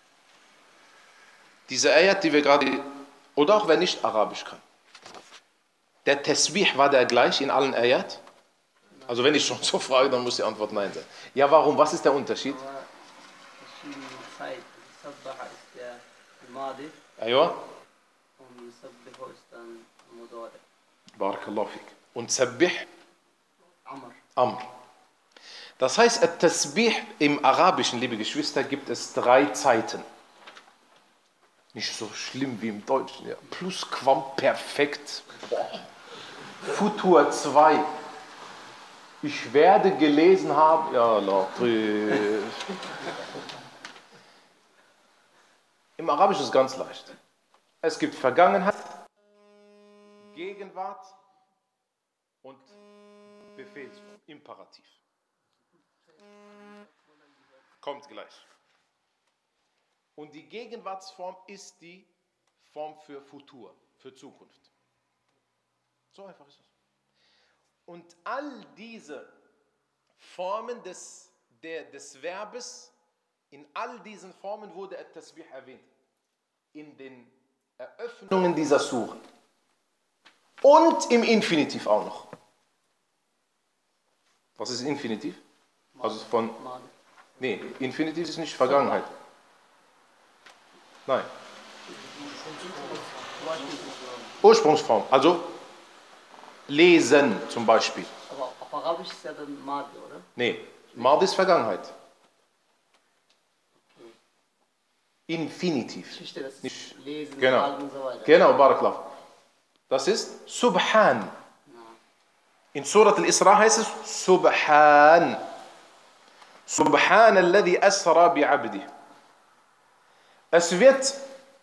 diese Ayat, die wir gerade, oder auch wer nicht Arabisch kann. Der Tasbih, war der gleich in allen Ayat? Also wenn ich schon so frage, dann muss die Antwort nein sein. Ja, warum? Was ist der Unterschied? Verschiedene Zeit. Sabbaha ist der Madi. Aywa? Und Sabbihu ist dann Mudari. Barakallahu fik. Und Sabbih? Amr. Amr. Das heißt, At-Tasbih im Arabischen, liebe Geschwister, gibt es 3 Zeiten. Nicht so schlimm wie im Deutschen. Ja. Plusquamperfekt. Futur 2. Ich werde gelesen haben. Ja, Latif. Im Arabischen ist es ganz leicht. Es gibt Vergangenheit, Gegenwart und Befehlsform, Imperativ. Kommt gleich. Und die Gegenwartsform ist die Form für Futur, für Zukunft. So einfach ist es. Und all diese Formen des Verbes, in all diesen Formen wurde At-Tasbih erwähnt. In den Eröffnungen dieser Sure. Und im Infinitiv auch noch. Was ist Infinitiv? Also von... Nee, Infinitiv ist nicht Vergangenheit. Nein. Ursprungsform. Also lesen zum Beispiel. Aber auf Arabisch ist ja dann Madi, oder? Nee, Madi ist Vergangenheit. Infinitiv. Ich verstehe, das ist Lesen, Genau. Sagen und so weiter. Genau, Barakallah. Das ist Subhan. In Surat al-Isra heißt es Subhan. Subhan alladhi asra bi'abdi. Es wird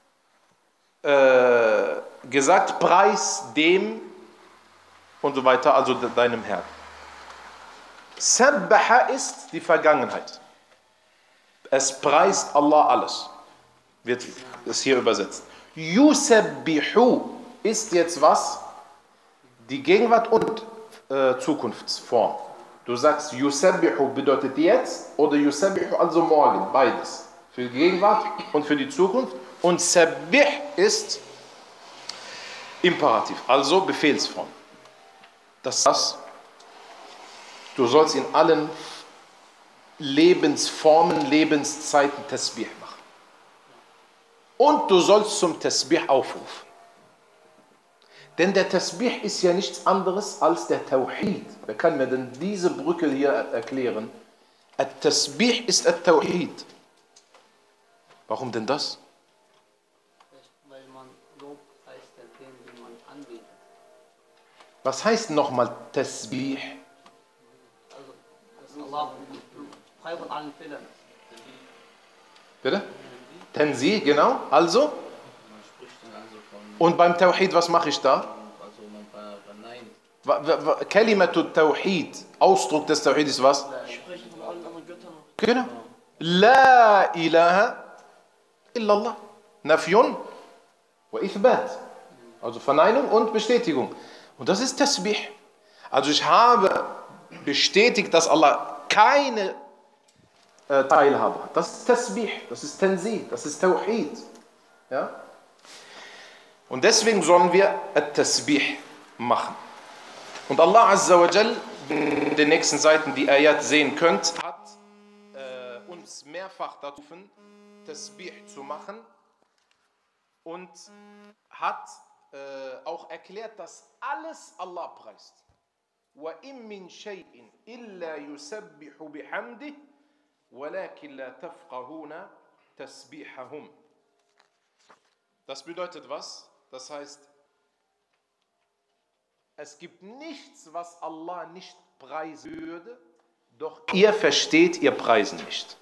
gesagt, Preis dem und so weiter, also deinem Herrn. Sabbaha ist die Vergangenheit. Es preist Allah alles. Wird es hier übersetzt. Yusabbihu ist jetzt was? Die Gegenwart und Zukunftsform. Du sagst, Yusabbihu bedeutet jetzt oder Yusabbihu also morgen, beides. Für die Gegenwart und für die Zukunft. Und Sabbih ist Imperativ, also Befehlsform. Das, du sollst in allen Lebensformen, Lebenszeiten Tasbih machen. Und du sollst zum Tasbih aufrufen. Denn der Tasbih ist ja nichts anderes als der Tawhid. Wer kann mir denn diese Brücke hier erklären? At-Tasbih ist At-Tawhid. Warum denn das? Weil man Lob heißt ja den, den man anbetet. Was heißt nochmal Tasbih? Also, dass Allah frei von allen Fehlern ist. Bitte? Tanzih, genau. Also? Man spricht dann also von, Und beim Tawhid, was mache ich da? also man verneint. Kalimatu Tawhid, Ausdruck des Tawhid ist was? Ich spreche von allen anderen Göttern. Genau. La ilaha illallah. Nafyun wa ithbat. Also Verneinung und Bestätigung. Und das ist Tasbih. Also ich habe bestätigt, dass Allah keine Teilhabe hat. Das ist Tasbih, das ist Tanzih, das ist Tawhid. Ja? Und deswegen sollen wir At-Tasbih machen. Und Allah Azza wa Jal, in den nächsten Seiten, die Ayat sehen könnt, hat uns mehrfach dazu gerufen, Tasbih zu machen und hat auch erklärt, dass alles Allah preist. وَإِن مِّن شَيْءٍ إِلَّا يُسَبِّحُ بِحَمْدِهِ وَلَكِنْ لَا تَفْقَهُونَ تَسْبِيحَهُمْ. Das bedeutet was? Das heißt, es gibt nichts, was Allah nicht preisen würde, doch ihr versteht ihr Preisen nicht.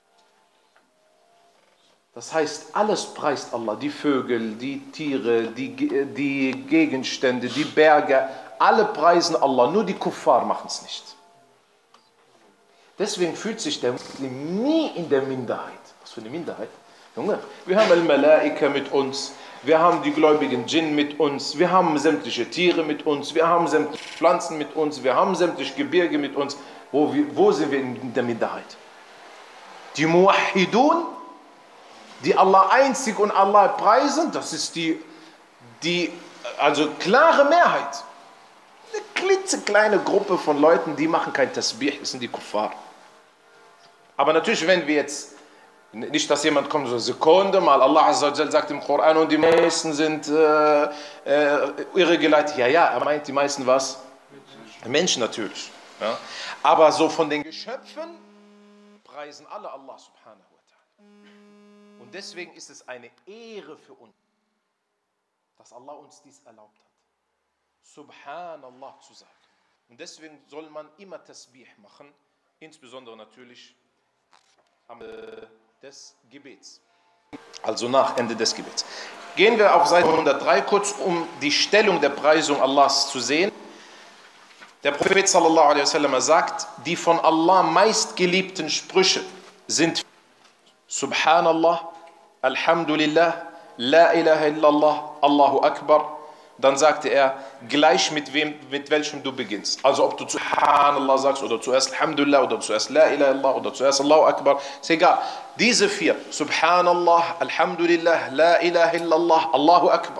Das heißt, alles preist Allah, die Vögel, die Tiere, die Gegenstände, die Berge, alle preisen Allah, nur die Kuffar machen es nicht. Deswegen fühlt sich der Muslim nie in der Minderheit. Was für eine Minderheit? Junge, wir haben Al-Malaika mit uns, wir haben die gläubigen Djinn mit uns, wir haben sämtliche Tiere mit uns, wir haben sämtliche Pflanzen mit uns, wir haben sämtliche Gebirge mit uns. Wo sind wir in der Minderheit? Die Muwahhidun, die Allah einzig und Allah preisen, das ist die also klare Mehrheit. Eine klitzekleine Gruppe von Leuten, die machen kein Tasbih, das sind die Kuffar. Aber natürlich, wenn wir jetzt, nicht, dass jemand kommt, so Sekunde mal, Allah Azza wa Jal sagt im Koran, und die meisten sind irregeleitet. Ja, er meint die meisten was? Menschen natürlich. Ja. Aber so von den Geschöpfen preisen alle Allah subhanahu wa ta'ala. Und deswegen ist es eine Ehre für uns, dass Allah uns dies erlaubt hat. Subhanallah zu sagen. Und deswegen soll man immer Tasbih machen, insbesondere natürlich am Ende des Gebets. Also nach Ende des Gebets. Gehen wir auf Seite 103 kurz, um die Stellung der Preisung Allahs zu sehen. Der Prophet sallallahu alaihi wasallam sagt, die von Allah meistgeliebten Sprüche sind Subhanallah, Alhamdulillah, La ilaha illallah, Allahu Akbar. Dann sagte er, gleich mit welchem du beginnst. Also ob du Subhanallah sagst oder zuerst Alhamdulillah oder zuerst La ilaha illallah oder zuerst Allahu Akbar. Ist egal. Diese 4, Subhanallah, Alhamdulillah, La ilaha illallah, Allahu Akbar.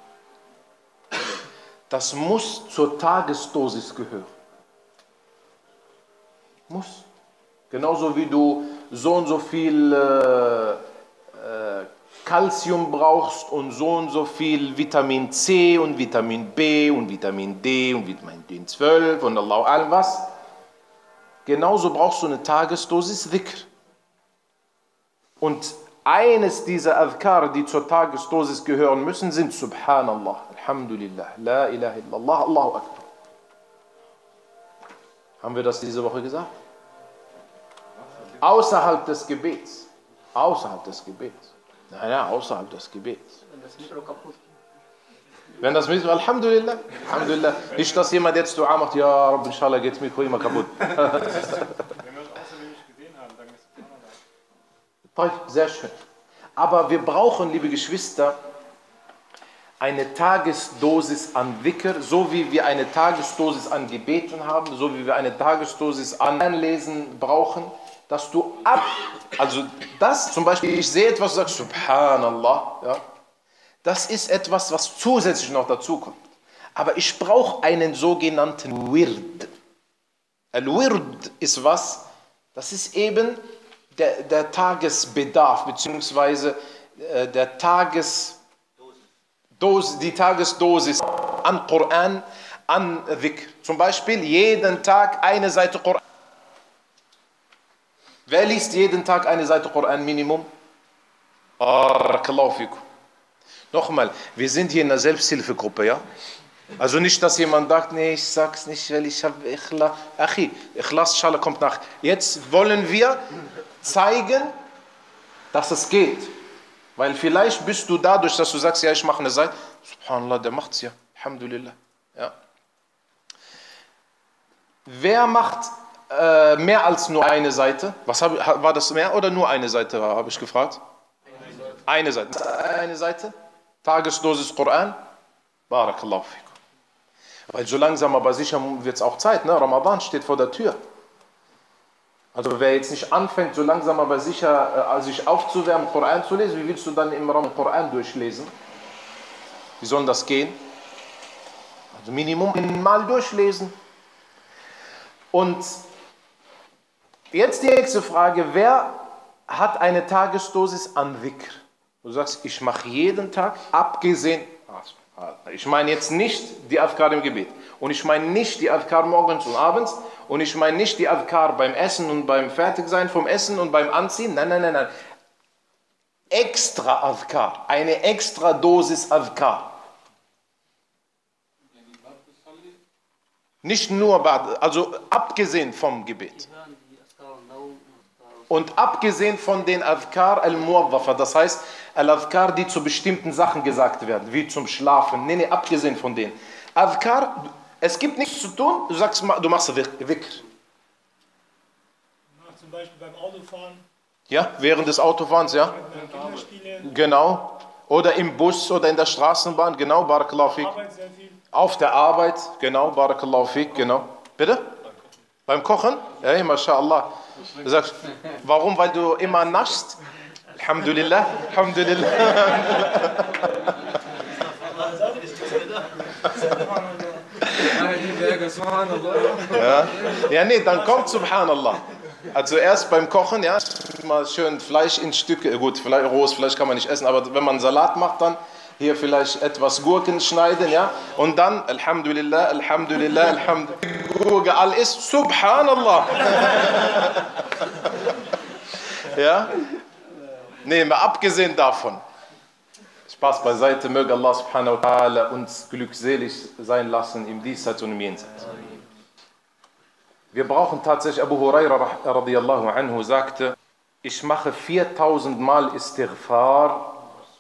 Das muss zur Tagesdosis gehören. Muss. Genauso wie du so und so viel Calcium brauchst und so viel Vitamin C und Vitamin B und Vitamin D und Vitamin D12 und Allahu Alam was. Genauso brauchst du eine Tagesdosis Dhikr. Und eines dieser Adhkar, die zur Tagesdosis gehören müssen, sind Subhanallah, Alhamdulillah, La ilaha illallah, Allahu Akbar. Haben wir das diese Woche gesagt? Außerhalb des Gebets. Außerhalb des Gebets. Nein, außerhalb des Gebets. Wenn das Mikro kaputt Wenn das Mikro, Alhamdulillah, Alhamdulillah. Nicht, dass jemand jetzt Dua macht, ja, Rabb, inshallah geht das Mikro immer kaputt. Wenn wir es außerwöhnlich gesehen haben, dann ist es Toll, sehr schön. Aber wir brauchen, liebe Geschwister, eine Tagesdosis an Dhikr, so wie wir eine Tagesdosis an Gebeten haben, so wie wir eine Tagesdosis an Lesen brauchen, dass du also das zum Beispiel, ich sehe etwas und sage Subhanallah, ja, das ist etwas, was zusätzlich noch dazu kommt. Aber ich brauche einen sogenannten Wird. Al-Wird ist was? Das ist eben der Tagesbedarf, beziehungsweise die Tagesdosis an Koran, an Dhikr. Zum Beispiel jeden Tag eine Seite Koran. Wer liest jeden Tag eine Seite Koran Minimum? Barakallahu fikum. Nochmal, wir sind hier in einer Selbsthilfegruppe, ja? Also nicht, dass jemand sagt, nee, ich sag's nicht, weil ich habe Ikhlas. Achi, Ikhlas, Inshallah, kommt nach. Jetzt wollen wir zeigen, dass es geht. Weil vielleicht bist du dadurch, dass du sagst, ja, ich mache eine Seite, Subhanallah, der macht's ja, Alhamdulillah. Ja. Wer macht mehr als nur eine Seite? War das mehr oder nur eine Seite, habe ich gefragt? Eine Seite. Eine Seite? Tagesdosis Koran? Barakallahu fikum. Weil so langsam aber sicher wird es auch Zeit, ne? Ramadan steht vor der Tür. Also wer jetzt nicht anfängt, so langsam aber sicher sich aufzuwärmen, Koran zu lesen, wie willst du dann im Ramadan Koran durchlesen? Wie soll das gehen? Also Minimum einmal durchlesen. Und jetzt die nächste Frage, wer hat eine Tagesdosis an Dhikr? Du sagst, ich mache jeden Tag, abgesehen, ich meine jetzt nicht die Adhkar im Gebet und ich meine nicht die Adhkar morgens und abends und ich meine nicht die Adhkar beim Essen und beim Fertigsein vom Essen und beim Anziehen, nein. Extra Adhkar, eine extra Dosis Adhkar. Nicht nur, also abgesehen vom Gebet. Und abgesehen von den Adhkar al-Muwaddafa, das heißt Al-Adhkar, die zu bestimmten Sachen gesagt werden, wie zum Schlafen. Nee, abgesehen von denen. Adhkar, es gibt nichts zu tun, du sagst, du machst Dhikr. zum Beispiel beim Autofahren. Ja, während des Autofahrens, ja. Kinderspiele. Genau. Oder im Bus oder in der Straßenbahn, genau, Barakallahu fik. Arbeit sehr viel. Auf der Arbeit, genau, Barakallahu fik, genau. Bitte? Beim Kochen? Ja, MashaAllah. Du sagst, warum? Weil du immer naschst? Alhamdulillah, Alhamdulillah. Ja, nee, dann kommt Subhanallah. Also erst beim Kochen, ja, mal schön Fleisch in Stücke, gut, rohes Fleisch kann man nicht essen, aber wenn man Salat macht, dann hier vielleicht etwas Gurken schneiden, ja, und dann Alhamdulillah, Alhamdulillah, Alhamdulillah, Gurke all ist, Subhanallah. Ja, nee, mal abgesehen davon, Spaß beiseite, möge Allah subhanahu wa ta'ala uns glückselig sein lassen im Diesseits und im Jenseits. Wir brauchen tatsächlich, Abu Huraira radiyallahu anhu sagte, ich mache 4000 Mal Istighfar,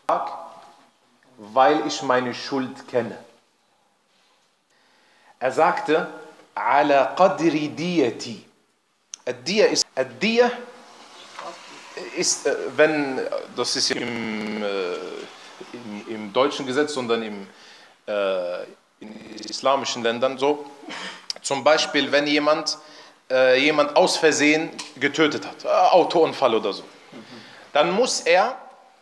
weil ich meine Schuld kenne. Er sagte, ala qadri diyati. Ad-Diya ist, Ad-Diya ist, wenn, das ist im deutschen Gesetz, sondern in islamischen Ländern so, zum Beispiel, wenn jemand aus Versehen getötet hat, Autounfall oder so, dann muss er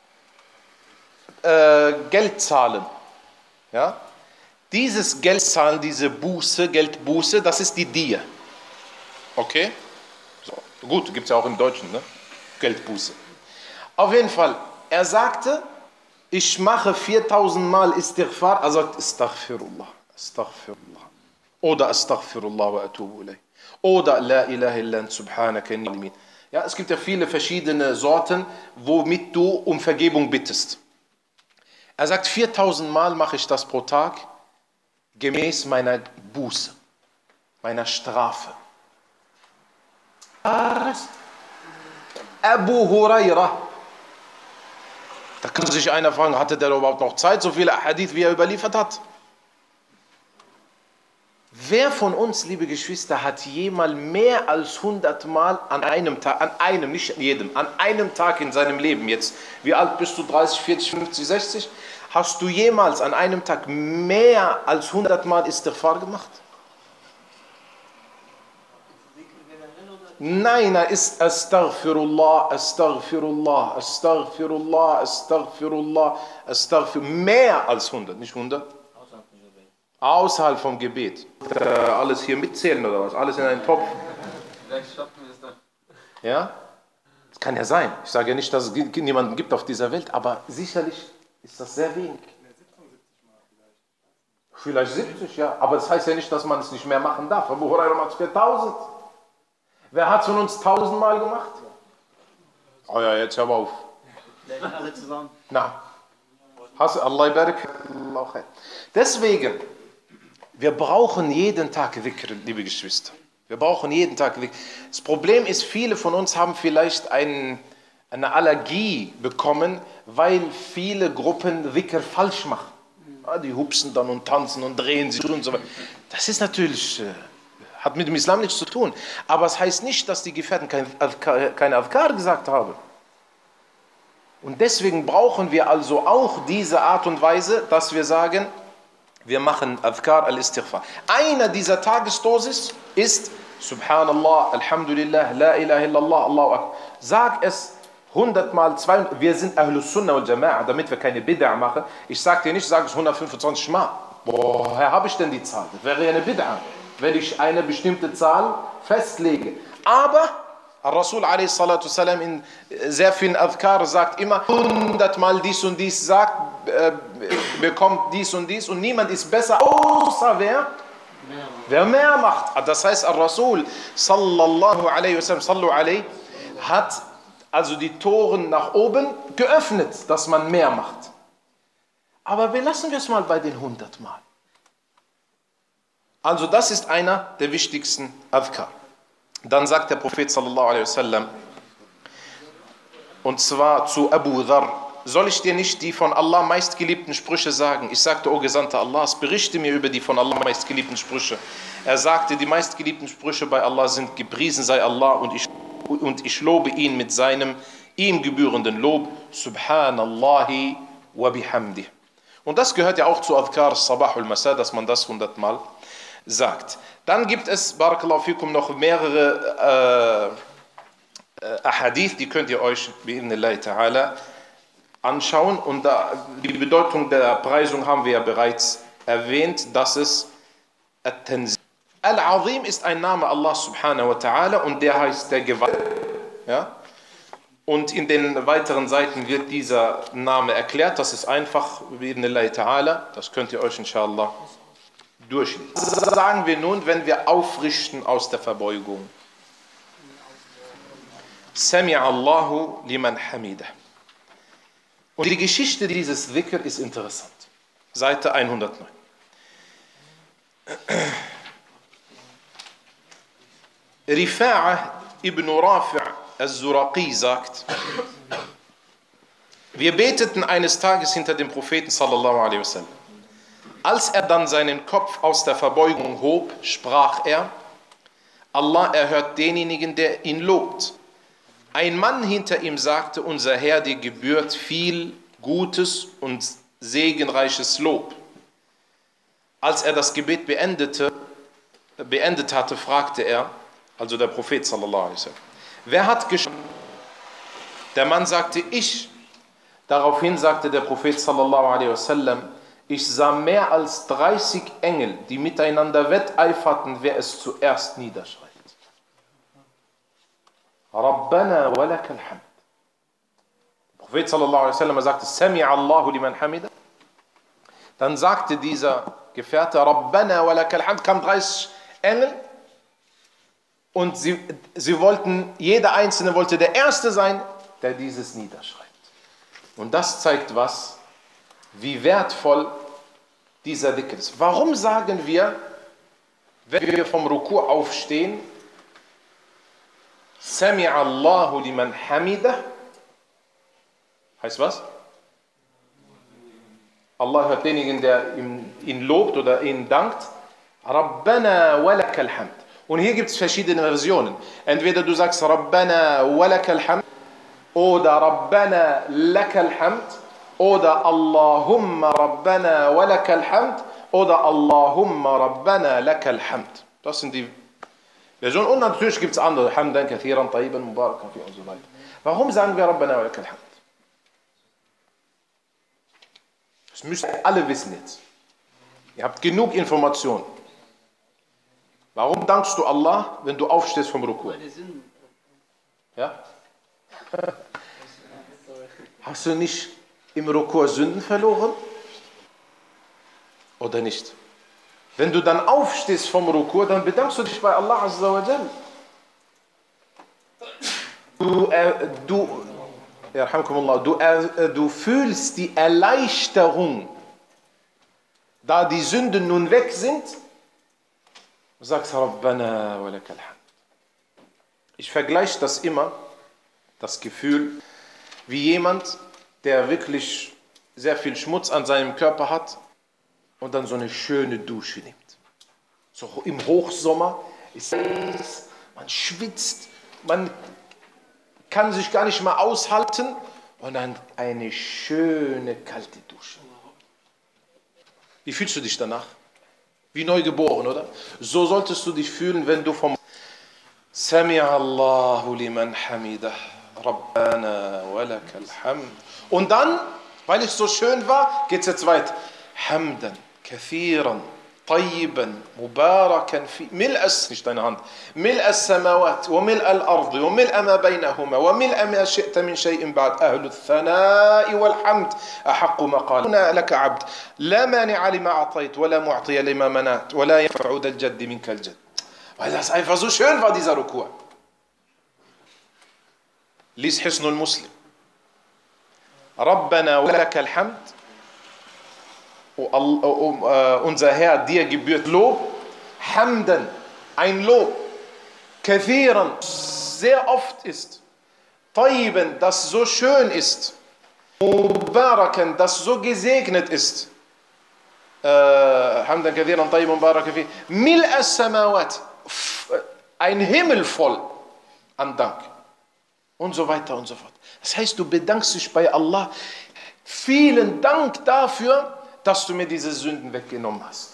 Geld zahlen. Ja? Dieses Geld zahlen, diese Geldbuße, das ist die Diya. Okay? So. Gut, gibt es ja auch im Deutschen, ne? Geldbuße. Auf jeden Fall, er sagte, ich mache 4000 Mal Istighfar, er sagt Astaghfirullah, Astaghfirullah. Oder Astaghfirullah wa atubu ilayh. Oder La ilaha illa ant subhanaka inni min. Ja, es gibt ja viele verschiedene Sorten, womit du um Vergebung bittest. Er sagt, 4000 Mal mache ich das pro Tag, gemäß meiner Buße, meiner Strafe. Abu Huraira. Da kann sich einer fragen, hatte der überhaupt noch Zeit, so viele Hadith, wie er überliefert hat? Wer von uns, liebe Geschwister, hat jemals mehr als 100 Mal an einem Tag, nicht jedem, an einem Tag in seinem Leben jetzt, wie alt bist du, 30, 40, 50, 60, hast du jemals an einem Tag mehr als 100 Mal Istighfar gemacht? Nein, er ist Astaghfirullah, Astaghfirullah, Astaghfirullah, Astaghfirullah, Astaghfirullah, mehr als 100, nicht 100? Außerhalb vom Gebet. Alles hier mitzählen oder was? Alles in einen Topf? Vielleicht schaffen wir es dann. Ja? Das kann ja sein. Ich sage ja nicht, dass es niemanden gibt auf dieser Welt, aber sicherlich ist das sehr wenig. Vielleicht 70, ja. Aber das heißt ja nicht, dass man es nicht mehr machen darf. Abu Huraira macht es für 1000. Wer hat es von uns 1000 Mal gemacht? Oh ja, jetzt hör mal auf. Vielleicht alle zusammen. Na. Allah barik. Deswegen, wir brauchen jeden Tag Dhikr, liebe Geschwister. Wir brauchen jeden Tag Dhikr. Das Problem ist, viele von uns haben vielleicht eine Allergie bekommen, weil viele Gruppen Dhikr falsch machen. Die hupsen dann und tanzen und drehen sich und so weiter. Das ist natürlich, hat mit dem Islam nichts zu tun. Aber es heißt nicht, dass die Gefährten keine Adhkar gesagt haben. Und deswegen brauchen wir also auch diese Art und Weise, dass wir sagen, wir machen Adhkar al-Istighfar. Einer dieser Tagesdosis ist Subhanallah, Alhamdulillah, La ilaha illallah, Allahu Akbar. Sag es 100 Mal, 200, wir sind Ahlus Sunnah wal Jama'a, damit wir keine Bid'a machen. Ich sage dir nicht, sag es 125 Mal. Woher habe ich denn die Zahl? Das wäre ja eine Bid'a, wenn ich eine bestimmte Zahl festlege. Aber Rasul a.s. in sehr vielen Adhkar sagt immer 100 Mal dies und dies sagt, bekommt dies und dies und niemand ist besser, außer wer mehr macht. Das heißt, Rasul sallallahu alaihi wasallam sallu alaihi hat also die Toren nach oben geöffnet, dass man mehr macht. Aber belassen wir es mal bei den 100 Mal. Also das ist einer der wichtigsten Adhkar. Dann sagt der Prophet sallallahu alaihi wasallam, und zwar zu Abu Dharr, soll ich dir nicht die von Allah meistgeliebten Sprüche sagen? Ich sagte, o Gesandter Allahs, berichte mir über die von Allah meistgeliebten Sprüche. Er sagte, die meistgeliebten Sprüche bei Allah sind, gepriesen sei Allah und ich lobe ihn mit seinem ihm gebührenden Lob, Subhanallahi wa bihamdih. Und das gehört ja auch zu Adhkar Sabah ul Masa, dass man das 100 Mal sagt. Dann gibt es, Barakallahu fikum, noch mehrere Ahadith, die könnt ihr euch bi'idhnillahi ta'ala anschauen. Und die Bedeutung der Preisung haben wir ja bereits erwähnt, dass es At-Tanzih. Al-Azim ist ein Name Allah subhanahu wa ta'ala und der heißt der Gewalt. Ja? Und in den weiteren Seiten wird dieser Name erklärt. Das ist einfach, bi'idhnillahi ta'ala, das könnt ihr euch inshallah durchlesen. Sagen wir nun, wenn wir aufrichten aus der Verbeugung. Sami'a Allahu liman hamidah. Und die Geschichte dieses Dhikr ist interessant. Seite 109. Rifa'a ibn Rafi' al-Zuraqi sagt, wir beteten eines Tages hinter dem Propheten sallallahu alaihi wasallam. Als er dann seinen Kopf aus der Verbeugung hob, sprach er, Allah erhört denjenigen, der ihn lobt. Ein Mann hinter ihm sagte, unser Herr, dir gebührt viel Gutes und segenreiches Lob. Als er das Gebet beendet hatte, fragte er, also der Prophet sallallahu alaihi wasallam, wer hat gesprochen? Der Mann sagte, ich. Daraufhin sagte der Prophet sallallahu alaihi wasallam, ich sah mehr als 30 Engel, die miteinander wetteiferten, wer es zuerst niederschreibt. Rabbana wa lakal hamd. Der Prophet sallallahu alaihi wasallam sagte, Sami'a Allahu liman hamida. Dann sagte dieser Gefährte, Rabbana wa lakal hamd, kamen 30 Engel und sie wollten, jeder Einzelne wollte der Erste sein, der dieses niederschreibt. Und das zeigt was, wie wertvoll dieser Dhikr ist. Warum sagen wir, wenn wir vom Ruku aufstehen, Sami'a Allahu liman hamidah, heißt was? Allah hört denjenigen, der ihn lobt oder ihn dankt. Rabbana wa lakal hamd. Und hier gibt es verschiedene Versionen. Entweder du sagst Rabbana wa lakal hamd oder Rabbana lakal hamd oder Allahumma Rabbana wa lakal hamd oder Allahumma Rabbana lakal hamd. Das sind die Versionen. Und natürlich gibt es andere. Hamdan, kathiran, tayyiban, mubarakan fi und so weiter. Warum sagen wir Rabbana wa lakal hamd? Das müsst ihr alle wissen jetzt. Ihr habt genug Informationen. Warum dankst du Allah, wenn du aufstehst vom Ruku? Ja? Hast du nicht im Ruku Sünden verloren? Oder nicht? Wenn du dann aufstehst vom Ruku, dann bedankst du dich bei Allah Azza wa Jal. Du fühlst die Erleichterung, da die Sünden nun weg sind. Du sagst Rabbana wa lakal hamd. Ich vergleiche das immer, das Gefühl, wie jemand, der wirklich sehr viel Schmutz an seinem Körper hat und dann so eine schöne Dusche nimmt. So im Hochsommer ist es, man schwitzt, man kann sich gar nicht mehr aushalten und dann eine schöne kalte Dusche. Wie fühlst du dich danach? Wie neugeboren, oder? So solltest du dich fühlen, wenn du vom Sami'a Allahu liman hamidah, Rabbana wa lakal hamd. Und dann, weil es so schön war, geht es jetzt weiter. Hamdan, kathiran, tayyiban, mubarakan fi, nicht deine Hand, as-samawat, wa al-ardi, wa ma baynahuma, wa ma shi'ta min shay'in ba'd, ahlu al-thana'i wal-hamd, ahaqqu ma qala laka 'abd, la mani'a lima a'tayt, wa la mu'tiya lima manat, wa la yanfa'u dhal jaddi minka al-jadd. Weil das einfach so schön war, dieser Ruku'. Lies Hisnul Muslim. Rabbana wa lakal hamd. Unser Herr, dir gebührt Lob. Hamdan, ein Lob. Kathiran, sehr oft ist. Tayyiban, das so schön ist. Mubarakan, das so gesegnet ist. Hamdan kathiran, tayyiban, mubarakan fi. as-samawat, ein Himmel voll an Dank. Und so weiter und so fort. Das heißt, du bedankst dich bei Allah. Vielen Dank dafür, dass du mir diese Sünden weggenommen hast.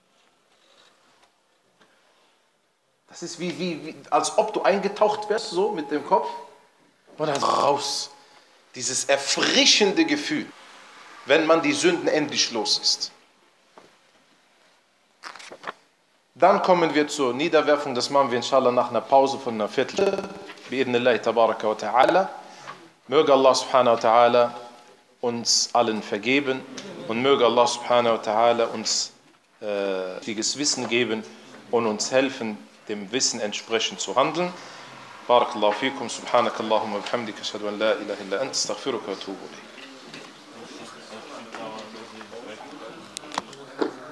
Das ist wie als ob du eingetaucht wärst, so mit dem Kopf. Und dann raus. Dieses erfrischende Gefühl, wenn man die Sünden endlich los ist. Dann kommen wir zur Niederwerfung. Das machen wir inshallah nach einer Pause von einer Viertelstunde. Bi'idhnillahi tabaraka wa ta'ala. Möge Allah subhanahu wa ta'ala uns allen vergeben und möge Allah subhanahu wa ta'ala uns richtiges Wissen geben und uns helfen, dem Wissen entsprechend zu handeln. Barakallahu fikum, subhanakallahumma wa bihamdika, ashhadu an la ilaha illa anta, astaghfiruka wa atubu ilayk.